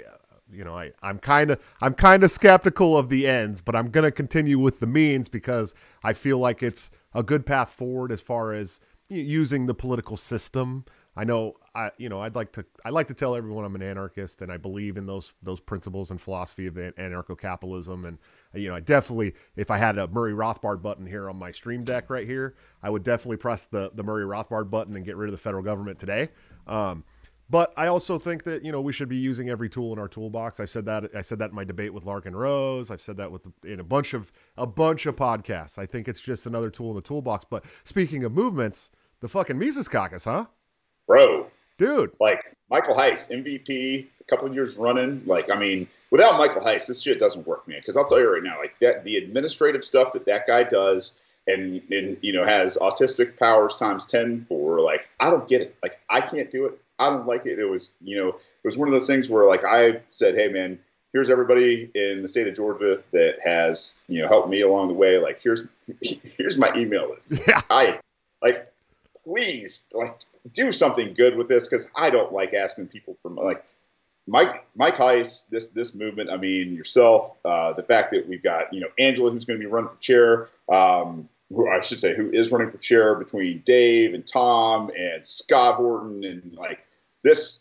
you know, I, I'm kind of I'm kind of skeptical of the ends, but I'm going to continue with the means because I feel like it's a good path forward as far as using the political system. I know, I you know, I'd like to I like to tell everyone I'm an anarchist, and I believe in those those principles and philosophy of anarcho-capitalism. And you know, I definitely, if I had a Murray Rothbard button here on my stream deck right here, I would definitely press the the Murray Rothbard button and get rid of the federal government today. Um, but I also think that, you know, we should be using every tool in our toolbox. I said that I said that in my debate with Larkin Rose. I've said that with in a bunch of a bunch of podcasts. I think it's just another tool in the toolbox. But speaking of movements, the fucking Mises Caucus, huh? Bro, dude, like Michael Heiss, M V P, a couple of years running. Like, I mean, without Michael Heiss, this shit doesn't work, man. Because I'll tell you right now, like that, the administrative stuff that that guy does, and and you know has autistic powers times ten for. Like, I don't get it. Like, I can't do it. I don't like it. It was, you know, it was one of those things where like I said, hey man, here's everybody in the state of Georgia that has, you know, helped me along the way. Like, here's here's my email list. Yeah. I like, please, like. do something good with this, because I don't like asking people for like Mike Mike Heiss, this this movement. I mean, yourself, uh, the fact that we've got, you know, Angela, who's going to be running for chair, um, who I should say who is running for chair, between Dave and Tom and Scott Horton, and like this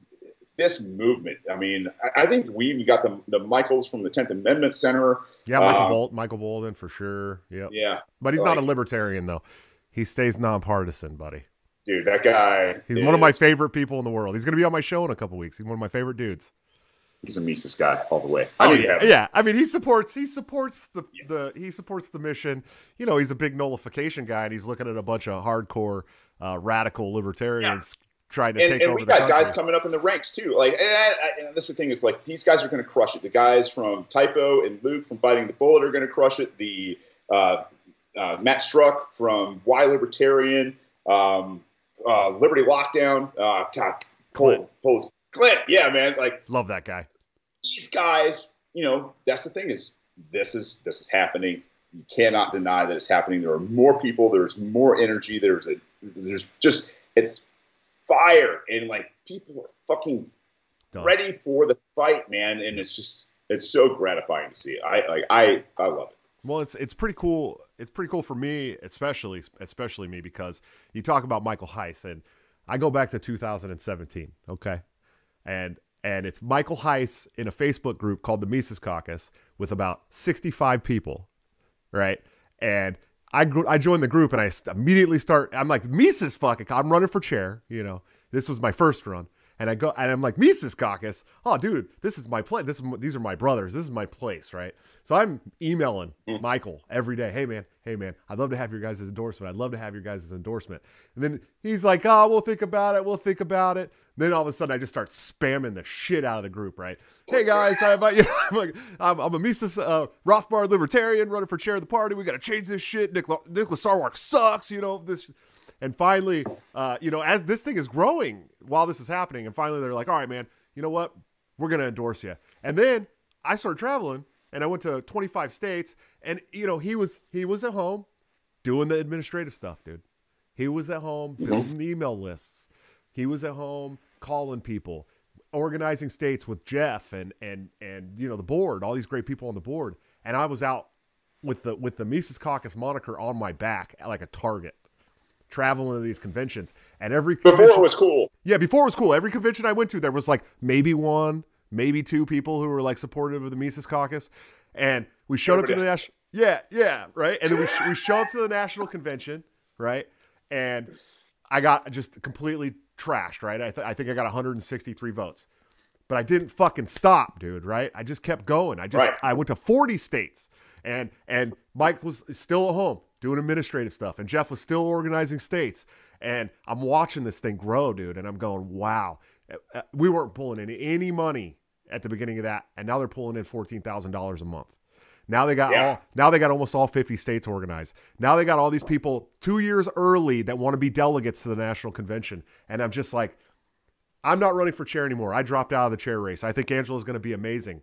this movement. I mean, I, I think we even got the the Michaels from the tenth Amendment Center. Yeah, Michael um, Bolt, Michael Bolden for sure. Yep. Yeah, but he's like, not a libertarian though. He stays nonpartisan, buddy. Dude, that guy. He's is, one of my favorite people in the world. He's going to be on my show in a couple weeks. He's one of my favorite dudes. He's a Mises guy all the way. I Oh, need to yeah, have him. yeah. I mean, he supports he supports the, Yeah. the he supports the mission. You know, he's a big nullification guy, and he's looking at a bunch of hardcore uh, radical libertarians trying to And, take and over we the got country. guys coming up in the ranks too. Like, and, I, I, and this is the thing is like these guys are going to crush it. The guys from Typo and Luke from Biting the Bullet are going to crush it. The uh, uh, Matt Struck from Y Libertarian. Um, Uh, Liberty Lockdown, uh, God, Clint. Clint. Clint, yeah, man. Like Love that guy. these guys, you know, that's the thing is this is this is happening. You cannot deny that it's happening. There are more people. There's more energy. There's a there's just it's fire, and like people are fucking Done. ready for the fight, man. And it's just it's so gratifying to see. I like I I love it. Well, it's it's pretty cool. It's pretty cool for me, especially especially me, because you talk about Michael Heiss, and I go back to two thousand seventeen, okay, and and it's Michael Heiss in a Facebook group called the Mises Caucus with about sixty-five people, right? And I gr- I joined the group, and I st- immediately start. I'm like, Mises fucking, I'm running for chair. You know, this was my first run. And I go, and I'm like, Mises Caucus. Oh, dude, this is my place. This is these are my brothers. This is my place, right? So I'm emailing Michael every day. Hey man, hey man, I'd love to have your guys' endorsement. I'd love to have your guys' endorsement. And then he's like, oh, we'll think about it. We'll think about it. Then all of a sudden, I just start spamming the shit out of the group, right? Hey guys, how about you? I'm, like, I'm, I'm a Mises uh, Rothbard libertarian running for chair of the party. We got to change this shit. Nicholas, Nicholas Sarwark sucks. You know this. And finally, uh, you know, as this thing is growing while this is happening, and finally they're like, all right, man, you know what? We're going to endorse you. And then I started traveling, and I went to twenty-five states, and, you know, he was he was at home doing the administrative stuff, dude. He was at home building the email lists. He was at home calling people, organizing states with Jeff and, and, and you know, the board, all these great people on the board. And I was out with the, with the Mises Caucus moniker on my back like a target, traveling to these conventions. And every Before it was cool. Yeah, before it was cool. Every convention I went to, there was like maybe one, maybe two people who were like supportive of the Mises Caucus. And we showed up to the national, yeah, yeah, right. And then we, sh- we show up to the national convention, right? And I got just completely trashed, right? I, th- I think I got one hundred sixty-three votes, but I didn't fucking stop, dude, right? I just kept going. I just, Right. I went to forty states, and, and Mike was still at home doing administrative stuff, and Jeff was still organizing states. And I'm watching this thing grow, dude, and I'm going, wow. Uh, We weren't pulling in any money at the beginning of that, and now they're pulling in fourteen thousand dollars a month. Now they got Yeah. all. Now they got almost all fifty states organized. Now they got all these people two years early that want to be delegates to the national convention, and I'm just like, I'm not running for chair anymore. I dropped out of the chair race. I think Angela's going to be amazing,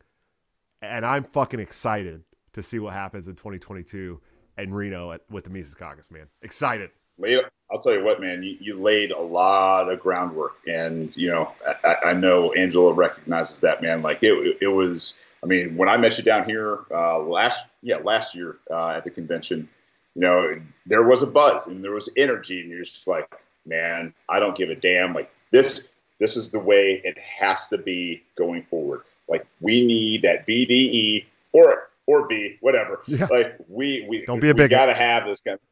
and I'm fucking excited to see what happens in twenty twenty-two in Reno at, with the Mises Caucus, man. Excited. Well, I'll tell you what, man, you, you laid a lot of groundwork, and you know, I, I know Angela recognizes that, man. Like it, it was. I mean, when I met you down here uh, last, yeah, last year uh, at the convention, you know, there was a buzz and there was energy, and you're just like, man, I don't give a damn. Like this, this is the way it has to be going forward. Like we need that B D E or or B, whatever. Yeah. Like we we don't be a we bigot. gotta have this kind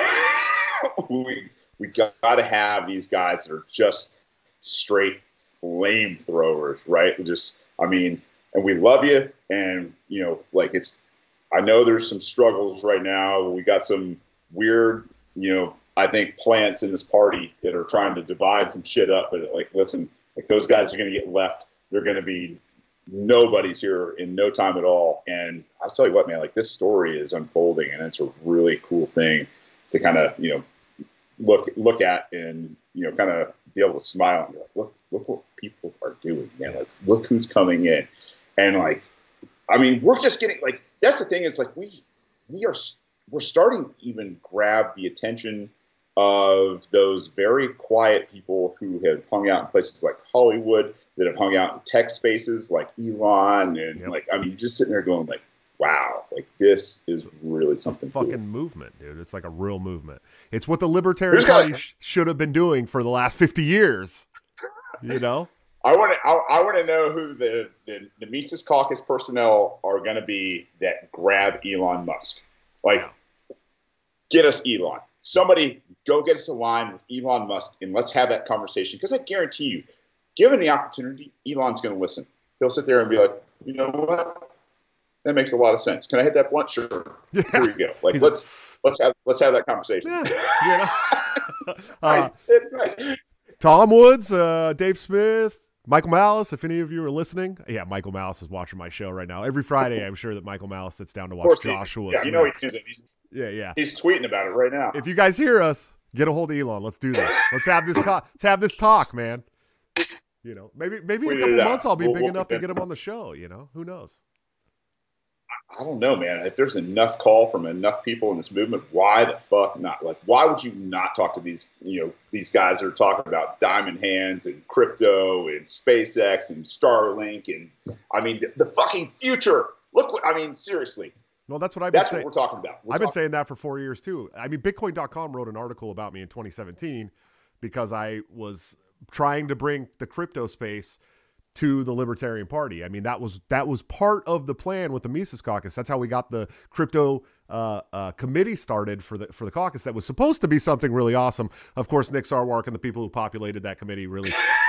of we we gotta have these guys that are just straight flamethrowers, right? Just I mean, and we love you, and you know, like it's I know there's some struggles right now. We got some weird, you know, I think plants in this party that are trying to divide some shit up, but like listen, like those guys are gonna get left. They're gonna be nobody's here in no time at all. And I'll tell you what, man, like this story is unfolding, and it's a really cool thing to kind of, you know, look look at and, you know, kind of be able to smile and be like, look, look what people are doing, man. Like, look who's coming in. And like, I mean, we're just getting like, that's the thing is like, we, we are, we're starting to even grab the attention of those very quiet people who have hung out in places like Hollywood, that have hung out in tech spaces like Elon. And yep. like, I mean, just sitting there going like, wow, like this is really something. It's a fucking cool. movement, dude. It's like a real movement. It's what the Libertarian Party sh- should have been doing for the last fifty years. You know, I want to. I, I want to know who the, the the Mises Caucus personnel are going to be that grab Elon Musk. Like, yeah. Get us Elon. Somebody go get us a line with Elon Musk, and let's have that conversation. Because I guarantee you, given the opportunity, Elon's going to listen. He'll sit there and be like, you know what? That makes a lot of sense. Can I hit that blunt? Sure. Yeah. Here we go. Like, He's let's let's have let's have that conversation. Yeah, you know? uh, nice. It's nice. Tom Woods, uh, Dave Smith, Michael Malice. If any of you are listening, yeah, Michael Malice is watching my show right now. Every Friday, I'm sure that Michael Malice sits down to watch Joshua. Yeah, Smith. you know he's using. He's, yeah, yeah. He's tweeting about it right now. If you guys hear us, get a hold of Elon. Let's do this. Let's have this. Co- let's have this talk, man. You know, maybe maybe in a couple months I'll be we'll, big we'll enough to get him on the show. You know, who knows? I don't know, man. If there's enough call from enough people in this movement, why the fuck not? Like, why would you not talk to these, you know, these guys that are talking about diamond hands and crypto and SpaceX and Starlink and, I mean, the, the fucking future. Look, what, I mean, seriously. No, that's what I've been that's saying. That's what we're talking about. We're I've talking- been saying that for four years too. I mean, Bitcoin dot com wrote an article about me in twenty seventeen because I was trying to bring the crypto space to the Libertarian Party. I mean, that was that was part of the plan with the Mises Caucus. That's how we got the crypto uh, uh, committee started for the for the caucus. That was supposed to be something really awesome. Of course, Nick Sarwark and the people who populated that committee really,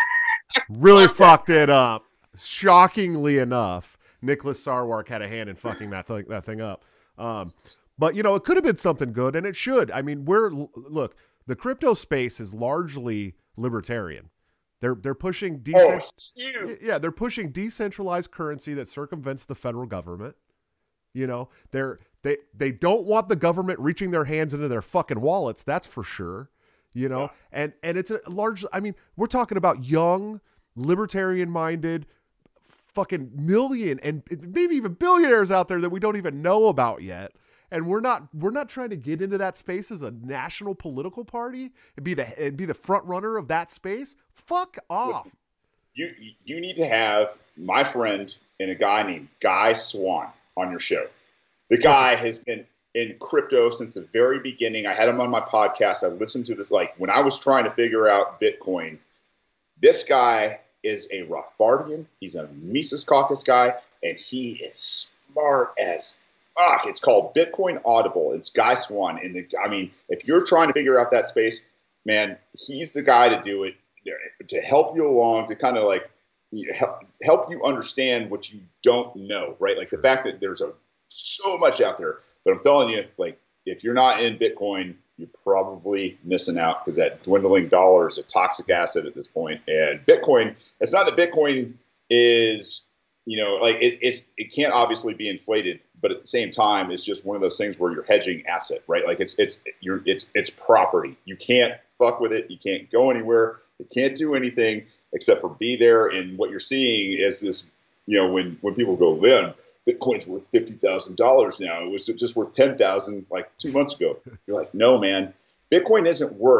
really fucked it up. Shockingly enough, Nicholas Sarwark had a hand in fucking that thing, that thing up. Um, but you know, it could have been something good, and it should. I mean, we're look, the crypto space is largely libertarian. They're they're pushing decent, oh, yeah, they're pushing decentralized currency that circumvents the federal government. You know, they're they they don't want the government reaching their hands into their fucking wallets, that's for sure. You know, yeah. and and it's a large I mean, we're talking about young, libertarian minded fucking million and maybe even billionaires out there that we don't even know about yet. And we're not we're not trying to get into that space as a national political party and be the and be the front runner of that space. Fuck off. Listen, you you need to have my friend and a guy named Guy Swan on your show. The guy has been in crypto since the very beginning. I had him on my podcast. I listened to this like when I was trying to figure out Bitcoin. This guy is a Rothbardian. He's a Mises Caucus guy, and he is smart as fuck. It's called Bitcoin Audible. It's Guy Swan. And the, I mean, if you're trying to figure out that space, man, he's the guy to do it, to help you along, to kind of like help, help you understand what you don't know, right? Like the fact that there's a so much out there. But I'm telling you, like, if you're not in Bitcoin, you're probably missing out because that dwindling dollar is a toxic asset at this point. And Bitcoin, it's not that Bitcoin is, you know, like it, it's it can't obviously be inflated, but at the same time, it's just one of those things where you're hedging asset, right? Like it's it's you're it's it's property. You can't fuck with it. You can't go anywhere. You can't do anything except for be there. And what you're seeing is this, you know, when when people go, man, Bitcoin's worth fifty thousand dollars now. It was just worth ten thousand like two months ago. You're like, no, man, Bitcoin isn't worth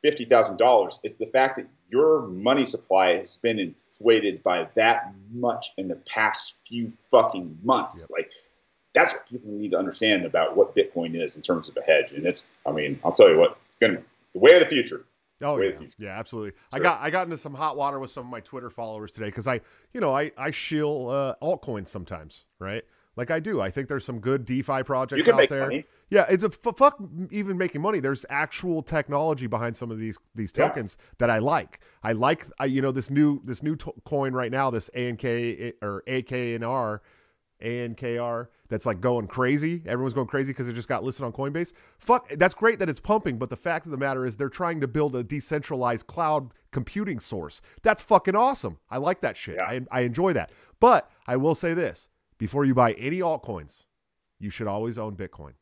fifty thousand dollars. It's the fact that your money supply has been inflated by that much in the past few fucking months. Yep. Like, that's what people need to understand about what Bitcoin is in terms of a hedge. And it's, I mean, I'll tell you what, it's going to the way of the future. Oh yeah, yeah, absolutely. Sure. I got I got into some hot water with some of my Twitter followers today because I, you know, I I shill uh, altcoins sometimes, right? Like I do. I think there's some good DeFi projects you can out make there. Money. Yeah, it's a f- fuck even making money. There's actual technology behind some of these these tokens yeah. that I like. I like, I, you know, this new this new to- coin right now, this A N K or A K N R. A N K R that's like going crazy. Everyone's going crazy because it just got listed on Coinbase. Fuck, that's great that it's pumping, but the fact of the matter is they're trying to build a decentralized cloud computing source. That's fucking awesome. I like that shit. Yeah. I, I enjoy that. But I will say this, before you buy any altcoins, you should always own Bitcoin.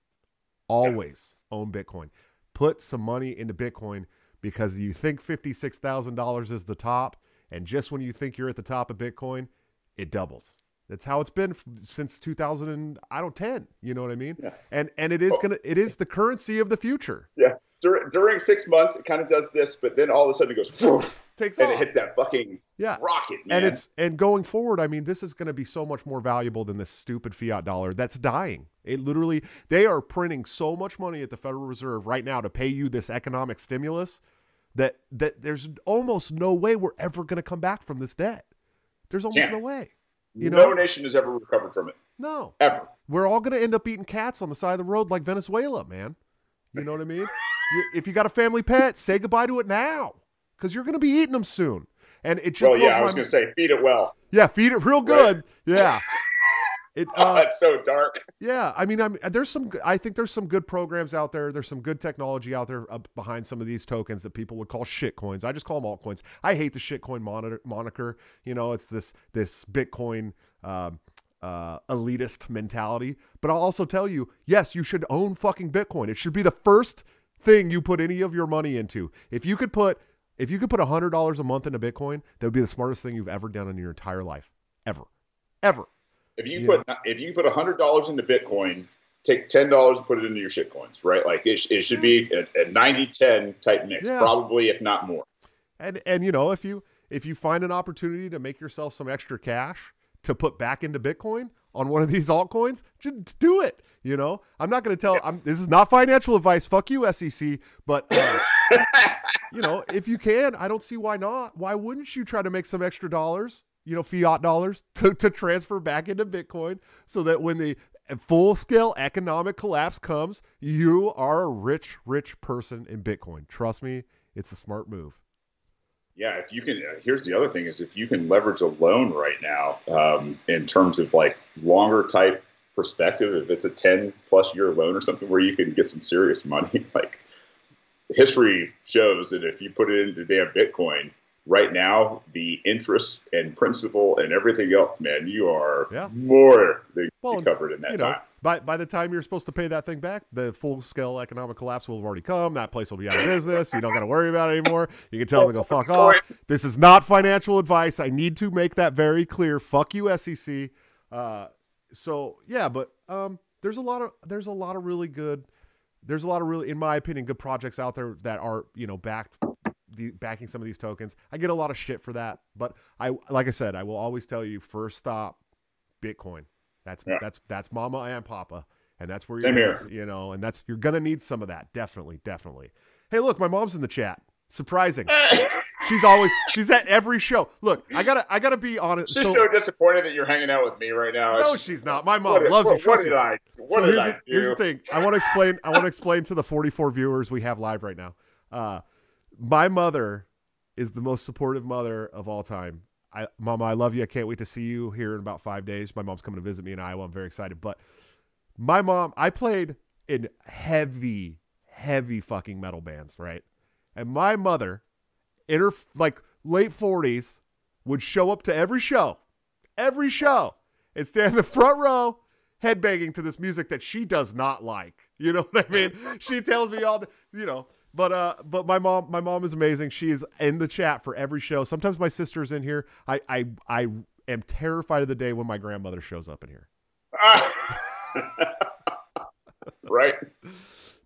Always yeah. own Bitcoin. Put some money into Bitcoin because you think fifty-six thousand dollars is the top, and just when you think you're at the top of Bitcoin, it doubles. That's how it's been since two thousand, I don't ten. You know what I mean? Yeah. And and it is oh. gonna it is the currency of the future. Yeah. Dur- during six months, it kind of does this, but then all of a sudden it goes, Woof, takes and off. it hits that fucking yeah. rocket, man. And it's and going forward, I mean, this is going to be so much more valuable than this stupid fiat dollar that's dying. It literally, they are printing so much money at the Federal Reserve right now to pay you this economic stimulus that that there's almost no way we're ever going to come back from this debt. There's almost Can't. no way. You no know? nation has ever recovered from it. No. Ever. We're all going to end up eating cats on the side of the road like Venezuela, man. You know what I mean? you, if you got a family pet, say goodbye to it now because you're going to be eating them soon. And it just well, yeah, I was going to say, feed it well. Yeah, feed it real good. Right? Yeah. It, uh, oh, that's so dark. Yeah, I mean, I'm, there's some. I think there's some good programs out there. There's some good technology out there uh, behind some of these tokens that people would call shit coins. I just call them altcoins. I hate the shit coin monitor, moniker. You know, it's this this Bitcoin um, uh, elitist mentality. But I'll also tell you, yes, you should own fucking Bitcoin. It should be the first thing you put any of your money into. If you could put if you could put a hundred dollars a month into Bitcoin, that would be the smartest thing you've ever done in your entire life, ever, ever. If you, you put know? if you put a hundred dollars into Bitcoin, take ten dollars and put it into your shit coins, right? Like it, it should be a, a ninety ten type mix, yeah. probably if not more. And and you know if you if you find an opportunity to make yourself some extra cash to put back into Bitcoin on one of these altcoins, just do it. You know, I'm not going to tell. Yeah. I'm, this is not financial advice. Fuck you, S E C. But uh, you know, if you can, I don't see why not. Why wouldn't you try to make some extra dollars? You know, fiat dollars to, to transfer back into Bitcoin so that when the full-scale economic collapse comes, you are a rich, rich person in Bitcoin. Trust me, it's a smart move. Yeah, if you can, uh, here's the other thing is if you can leverage a loan right now um, in terms of like longer type perspective, if it's a ten plus year loan or something where you can get some serious money, like history shows that if you put it into damn Bitcoin, right now, the interest and principal and everything else, man, you are yeah. more than well, covered in that you know, time. By by the time you're supposed to pay that thing back, the full-scale economic collapse will have already come. That place will be out of business. You don't got to worry about it anymore. You can tell them to go fuck off. This is not financial advice. I need to make that very clear. Fuck you, S E C. Uh, so, yeah, but um, there's a lot of there's a lot of really good, there's a lot of really, in my opinion, good projects out there that are, you know, backed The, backing some of these tokens. I get a lot of shit for that, but I, like I said, I will always tell you first stop Bitcoin. That's, yeah. that's, that's mama and papa. And that's where you're, Same here. you know, and that's, you're going to need some of that. Definitely. Definitely. Hey, look, my mom's in the chat. Surprising. She's always, she's at every show. Look, I gotta, I gotta be honest. She's so, so disappointed that you're hanging out with me right now. No, she's, she's not. My mom what, loves what, you. Trust what did me. I, what so did here's, I the, do? here's the thing. I want to explain, I want to explain to the forty-four viewers we have live right now. Uh, my mother is the most supportive mother of all time. I, Mama, I love you. I can't wait to see you here in about five days. My mom's coming to visit me in Iowa. I'm very excited. But my mom, I played in heavy, heavy fucking metal bands, right? And my mother, in her like late forties, would show up to every show, every show, and stand in the front row, headbanging to this music that she does not like. You know what I mean? She tells me all the, you know. But uh, but my mom, my mom is amazing. She is in the chat for every show. Sometimes my sister's in here. I I I am terrified of the day when my grandmother shows up in here. Right.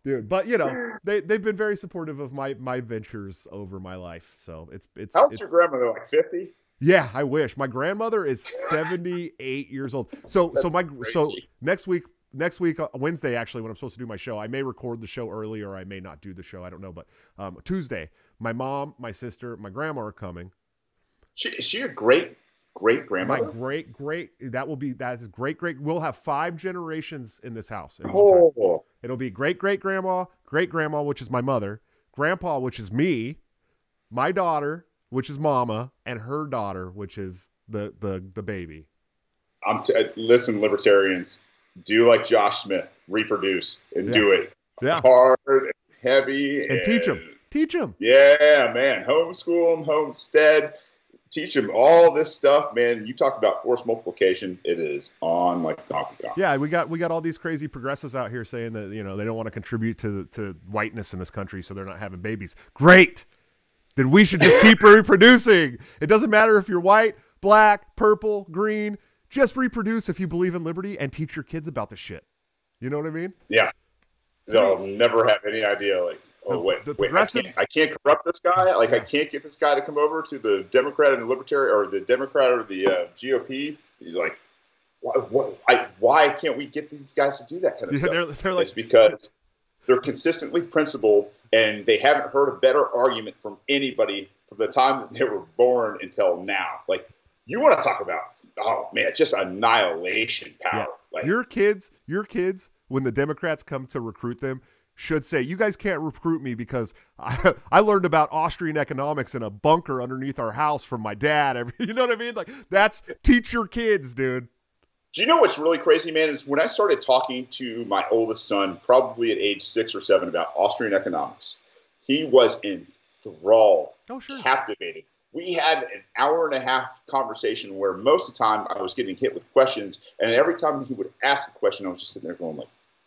dude. But you know, they they've been very supportive of my my ventures over my life. So it's it's. How's it's, your grandmother? Like fifty? Yeah, I wish. My grandmother is seventy-eight years old. So That's so my crazy. so next week next week uh, Wednesday actually when I'm supposed to do my show, I may record the show early or I may not do the show. I don't know, but um, Tuesday, my mom, my sister, my grandma are coming. She, is she a great great grandmother? My great great that will be that is great great. We'll have five generations in this house. In one time. Oh, It'll be great great grandma, great grandma, which is my mother, grandpa, which is me, my daughter, which is mama, and her daughter, which is the the the baby. I'm t- listen, libertarians, do like Josh Smith, reproduce and Yeah. do it Yeah, hard and heavy and and teach them, teach them. Yeah, man, homeschool them, homestead, teach them all this stuff, man. You talk about force multiplication; it is on like Donkey Kong. Yeah, we got we got all these crazy progressives out here saying that you know they don't want to contribute to to whiteness in this country, so they're not having babies. Great. Then we should just keep reproducing. It doesn't matter if you're white, black, purple, green. Just reproduce if you believe in liberty and teach your kids about the shit. You know what I mean? Yeah, they'll never have any idea. Like, oh The- wait, the wait, I progressives- can't, I can't corrupt this guy. Like, I Yeah. can't get this guy to come over to the Democrat and the Libertarian, or the Democrat or the uh, G O P. He's like, why, what, I, why can't we get these guys to do that kind of Yeah, stuff? they're, they're like, It's because they're consistently principled, and they haven't heard a better argument from anybody from the time that they were born until now. Like, you want to talk about, oh man, just annihilation power. Yeah. Like, your kids, your kids, when the Democrats come to recruit them, should say, you guys can't recruit me because I, I learned about Austrian economics in a bunker underneath our house from my dad. Every, you know what I mean? Like, that's teach your kids, dude. do you know what's really crazy, man, is when I started talking to my oldest son, probably at age six or seven, about Austrian economics, he was enthralled, Oh, sure. captivated. We had an hour and a half conversation where most of the time I was getting hit with questions, and every time he would ask a question, I was just sitting there going like,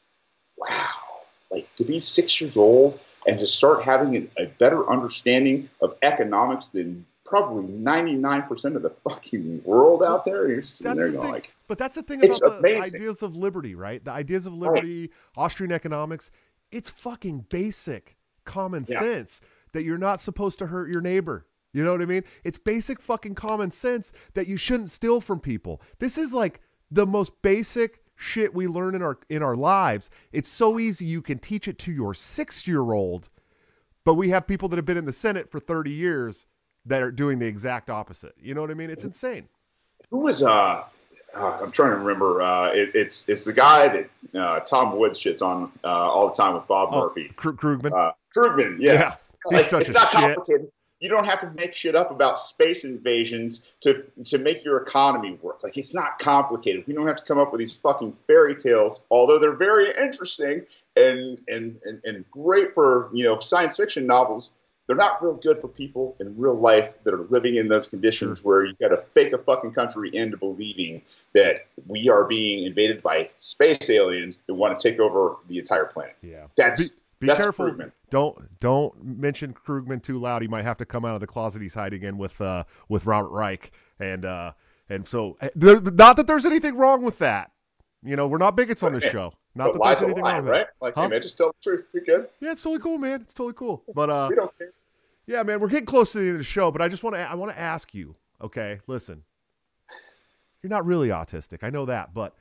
wow, like to be six years old and to start having a, a better understanding of economics than probably ninety-nine percent of the fucking world out there. You're sitting That's there the going thing. like, But that's the thing It's about the amazing. ideas of liberty, right? The ideas of liberty, Austrian economics, it's fucking basic common Yeah. sense that you're not supposed to hurt your neighbor. You know what I mean? It's basic fucking common sense that you shouldn't steal from people. This is like the most basic shit we learn in our in our lives. It's so easy you can teach it to your six-year-old, but we have people that have been in the Senate for thirty years that are doing the exact opposite. You know what I mean? It's insane. who was uh, uh I'm trying to remember. Uh, it, it's it's the guy that uh, Tom Woods shits on uh, all the time with Bob Oh, Murphy. Kr- Krugman. Uh, Krugman, yeah. Yeah. He's Like, such it's a not shit. complicated. You don't have to make shit up about space invasions to to make your economy work. Like, it's not complicated. We don't have to come up with these fucking fairy tales, although they're very interesting and and and, and great for, you know, science fiction novels. They're not real good for people in real life that are living in those conditions where you got to fake a fucking country into believing that we are being invaded by space aliens that want to take over the entire planet. Yeah. That's Be, be that's careful. Krugman. Don't don't mention Krugman too loud. He might have to come out of the closet he's hiding in with uh with Robert Reich. And uh and so eh, there, not that there's anything wrong with that. You know, we're not bigots on this Yeah. show. Not But that lies there's a anything lie, wrong with right? that. Like, Huh? hey man, just tell the truth. You're good. Yeah, it's totally cool, man. It's totally cool. But uh We don't care. yeah, man, we're getting close to the end of the show, but I just want to I want to ask you, okay? Listen. You're not really autistic. I know that, but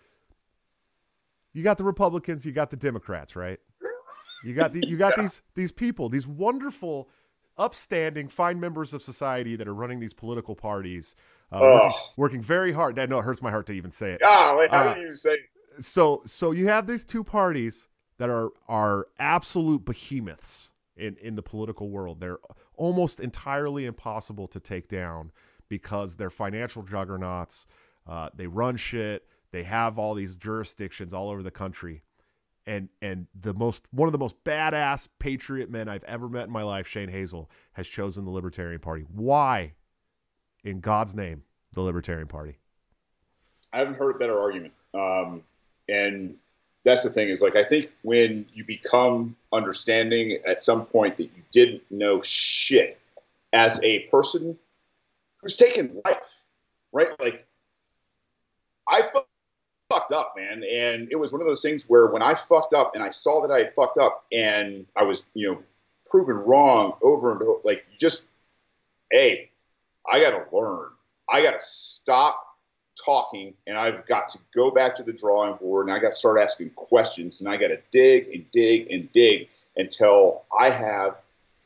you got the Republicans, you got the Democrats, right? You got the, you got Yeah. these these people, these wonderful, upstanding, fine members of society that are running these political parties, uh, working, Oh. working very hard. I know it hurts my heart to even say it. Ah, wait, how Uh, do you say? So so you have these two parties that are are absolute behemoths in in the political world. They're almost entirely impossible to take down because they're financial juggernauts. Uh, they run shit. They have all these jurisdictions all over the country. And and the most one of the most badass patriot men I've ever met in my life, Shane Hazel, has chosen the Libertarian Party. Why, in God's name, the Libertarian Party? I haven't heard a better argument. Um, and that's the thing is, like, I think when you become understanding at some point that you didn't know shit as a person who's taken life, right? Like, I fucked up, man. And it was one of those things where when I fucked up and I saw that I had fucked up and I was, you know, proven wrong over and over, like, just, hey, I got to learn. I got to stop talking, and I've got to go back to the drawing board, and I got to start asking questions, and I got to dig and dig and dig until I have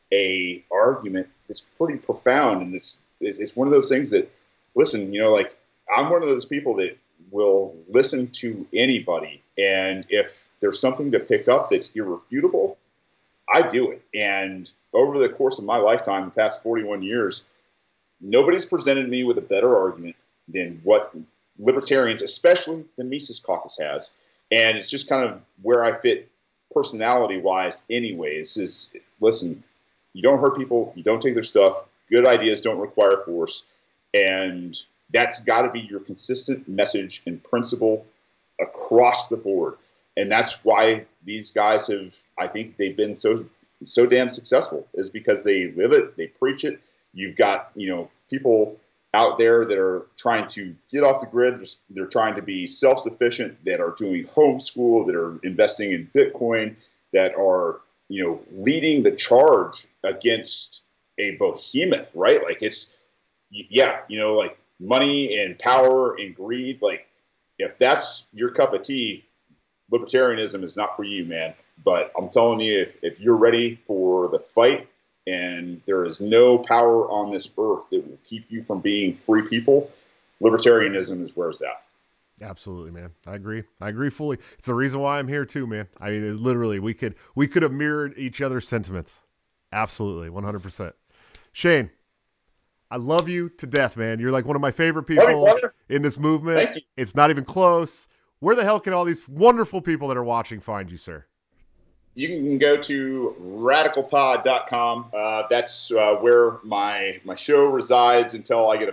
a argument that's pretty profound. And this is, it's one of those things that, listen, you know, like, I'm one of those people that will listen to anybody, and if there's something to pick up that's irrefutable, I do it. And over the course of my lifetime, the past forty-one years, nobody's presented me with a better argument than what libertarians, especially the Mises Caucus, has. And it's just kind of where I fit personality-wise anyways, is, listen, you don't hurt people, you don't take their stuff, good ideas don't require force, and that's got to be your consistent message and principle across the board. And that's why these guys have, I think they've been so so damn successful, is because they live it, they preach it. You've got, you know, people out there that are trying to get off the grid. They're, they're trying to be self-sufficient, that are doing homeschool, that are investing in Bitcoin, that are, you know, leading the charge against a behemoth, right? Like, it's, yeah, you know, like, money and power and greed. Like, if that's your cup of tea, libertarianism is not for you, man. But I'm telling you, if, if you're ready for the fight, and there is no power on this earth that will keep you from being free people, libertarianism is where it's at. Absolutely, man. I agree. I agree fully. It's the reason why I'm here too, man. I mean, it, literally, we could we could have mirrored each other's sentiments. Absolutely, one hundred percent. Shane, I love you to death, man. You're like one of my favorite people you, in this movement. Thank you. It's not even close. Where the hell can all these wonderful people that are watching find you, sir? You can go to radical pod dot com. Uh, that's uh, where my my show resides until I get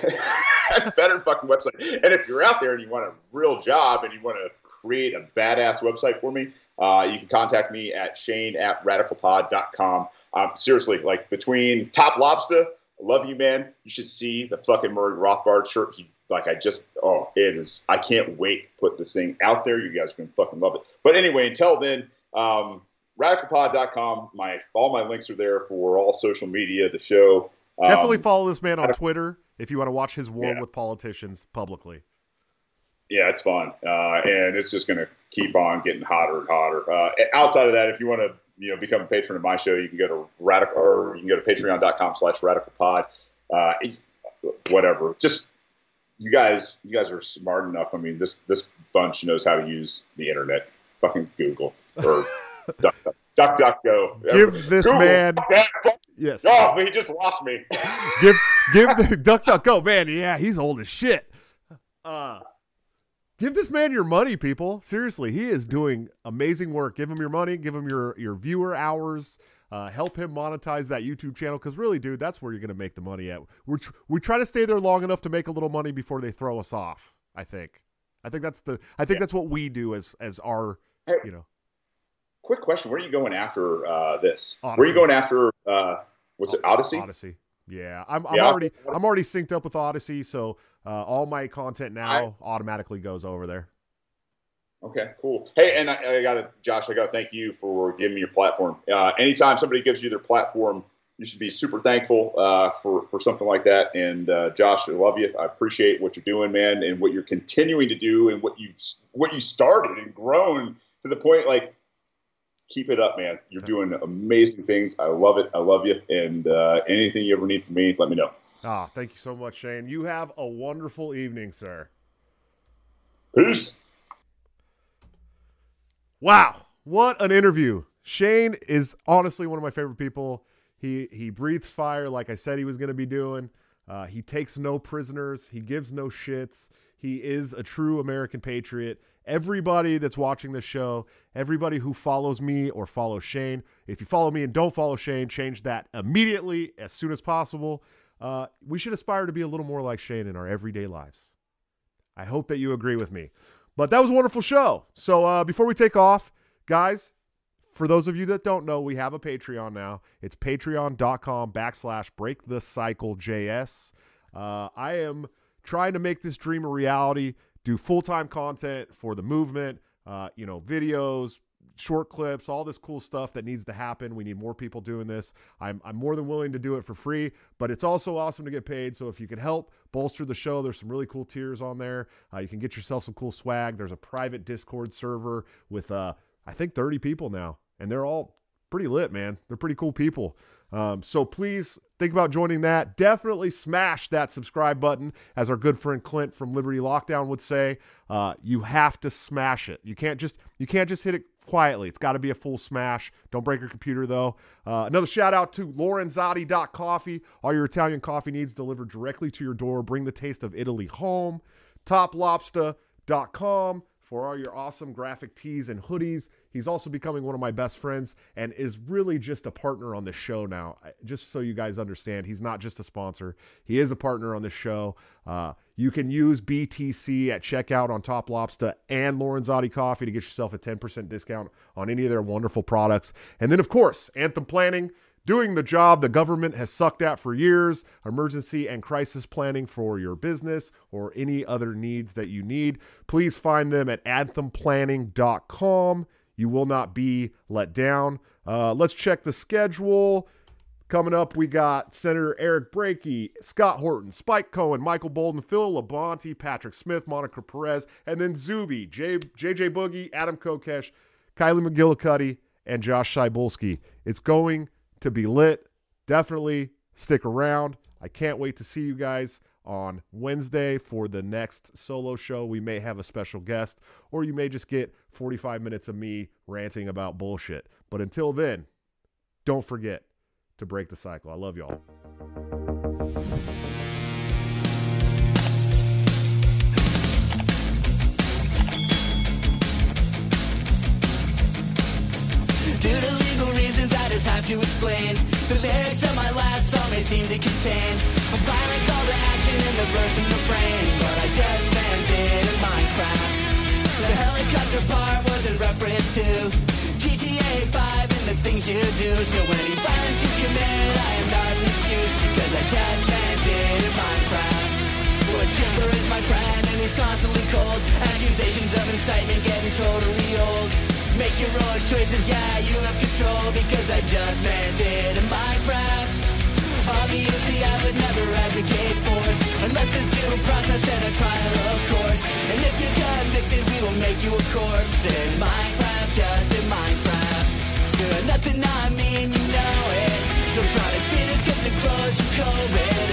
a better fucking website. And if you're out there and you want a real job and you want to create a badass website for me, uh, you can contact me at Shane at radical pod dot com. Um, seriously, like, between Top Lobster, I love you, man. You should see the fucking Murray Rothbard shirt. He, like, I just, oh, it is, I can't wait to put this thing out there. You guys are going to fucking love it. But anyway, until then, um, radical pod dot com. My, all my links are there for all social media, the show. Um, Definitely follow this man on Twitter if you want to watch his war yeah. with politicians publicly. Yeah, it's fun. Uh, and it's just going to keep on getting hotter and hotter. Uh, outside of that, if you want to, you know, become a patron of my show, you can go to radical, or you can go to patreon dot com slash radical pod. Uh, whatever. Just, you guys, you guys are smart enough. I mean, this, this bunch knows how to use the internet. Fucking Google or duck, duck, duck, duck, go. Give this Google. man. Yes. Oh, he just lost me. give, give the duck, duck, go, man. Yeah, he's old as shit. Uh, Give this man your money, people. Seriously, he is doing amazing work. Give him your money. Give him your, your viewer hours. Uh, help him monetize that YouTube channel, because really, dude, that's where you're going to make the money at. We're tr- we try to stay there long enough to make a little money before they throw us off, I think. I think that's the. I think yeah. that's what we do as as our, hey, you know. Quick question: where are you going after uh, this? Odyssey. Where are you going after? Uh, was it Odyssey? Odyssey. Yeah, I'm, I'm yeah. already I'm already synced up with Odyssey, so uh, all my content now I, automatically goes over there. Okay, cool. Hey, and I, I got to, Josh, I got to thank you for giving me your platform. Uh, anytime somebody gives you their platform, you should be super thankful uh, for for something like that. And uh, Josh, I love you. I appreciate what you're doing, man, and what you're continuing to do, and what you what you started and grown to the point, like. Keep it up, man. You're doing amazing things. I love it. I love you. And uh, anything you ever need from me, let me know. Ah, thank you so much, Shane. You have a wonderful evening, sir. Peace. Wow. What an interview. Shane is honestly one of my favorite people. He he breathes fire like I said he was going to be doing. Uh, he takes no prisoners. He gives no shits. He is a true American patriot. Everybody that's watching this show, everybody who follows me or follows Shane, if you follow me and don't follow Shane, change that immediately as soon as possible. Uh, we should aspire to be a little more like Shane in our everyday lives. I hope that you agree with me. But that was a wonderful show. So uh, before we take off, guys, for those of you that don't know, we have a Patreon now. It's patreon.com backslash break the cycle JS. Uh, I am trying to make this dream a reality. do full-time content for the movement, uh, you know, videos, short clips, all this cool stuff that needs to happen. We need more people doing this. I'm, I'm more than willing to do it for free, but it's also awesome to get paid. So if you could help bolster the show, there's some really cool tiers on there. Uh, you can get yourself some cool swag. There's a private Discord server with, uh, I think thirty people now, and they're all pretty lit, man. They're pretty cool people. Um, so please think about joining that. Definitely smash that subscribe button. As our good friend Clint from Liberty Lockdown would say, uh, you have to smash it. You can't just, you can't just hit it quietly. It's got to be a full smash. Don't break your computer though. Uh, another shout out to Lorenzotti dot coffee. All your Italian coffee needs delivered directly to your door. Bring the taste of Italy home. Top Lobster dot com for all your awesome graphic tees and hoodies. He's also becoming one of my best friends and is really just a partner on the show now. Just so you guys understand, he's not just a sponsor. He is a partner on the show. Uh, you can use B T C at checkout on Top Lobster and Lorenzotti Coffee to get yourself a ten percent discount on any of their wonderful products. And then, of course, Anthem Planning, doing the job the government has sucked at for years, emergency and crisis planning for your business or any other needs that you need. Please find them at anthem planning dot com. You will not be let down. Uh, let's check the schedule. Coming up, we got Senator Eric Brakey, Scott Horton, Spike Cohen, Michael Bolden, Phil Labonte, Patrick Smith, Monica Perez, and then Zuby, J J Boogie, Adam Kokesh, Kylie McGillicuddy, and Josh Cybulski. It's going to be lit. Definitely stick around. I can't wait to see you guys on Wednesday for the next solo show. We may have a special guest, or you may just get forty-five minutes of me ranting about bullshit. But until then, don't forget to break the cycle. I love y'all. Due to legal reasons, I just have to explain. The lyrics of my last song may seem to contain a violent call to action in the verse and refrain, but I just meant it in Minecraft. The helicopter part was in reference to G T A five and the things you do. So any violence you commit, I am not an excuse, because I just meant it in Minecraft. Well, Chipper is my friend and he's constantly cold. Accusations of incitement getting totally old. Make your own choices, yeah, you have control, because I just meant it in Minecraft. Obviously, I would never advocate force, unless there's due process and a trial, of course. And if you're convicted, we will make you a corpse in Minecraft, just in Minecraft. You're nothing I mean, you know it. You'll try to get us cause you're close to COVID.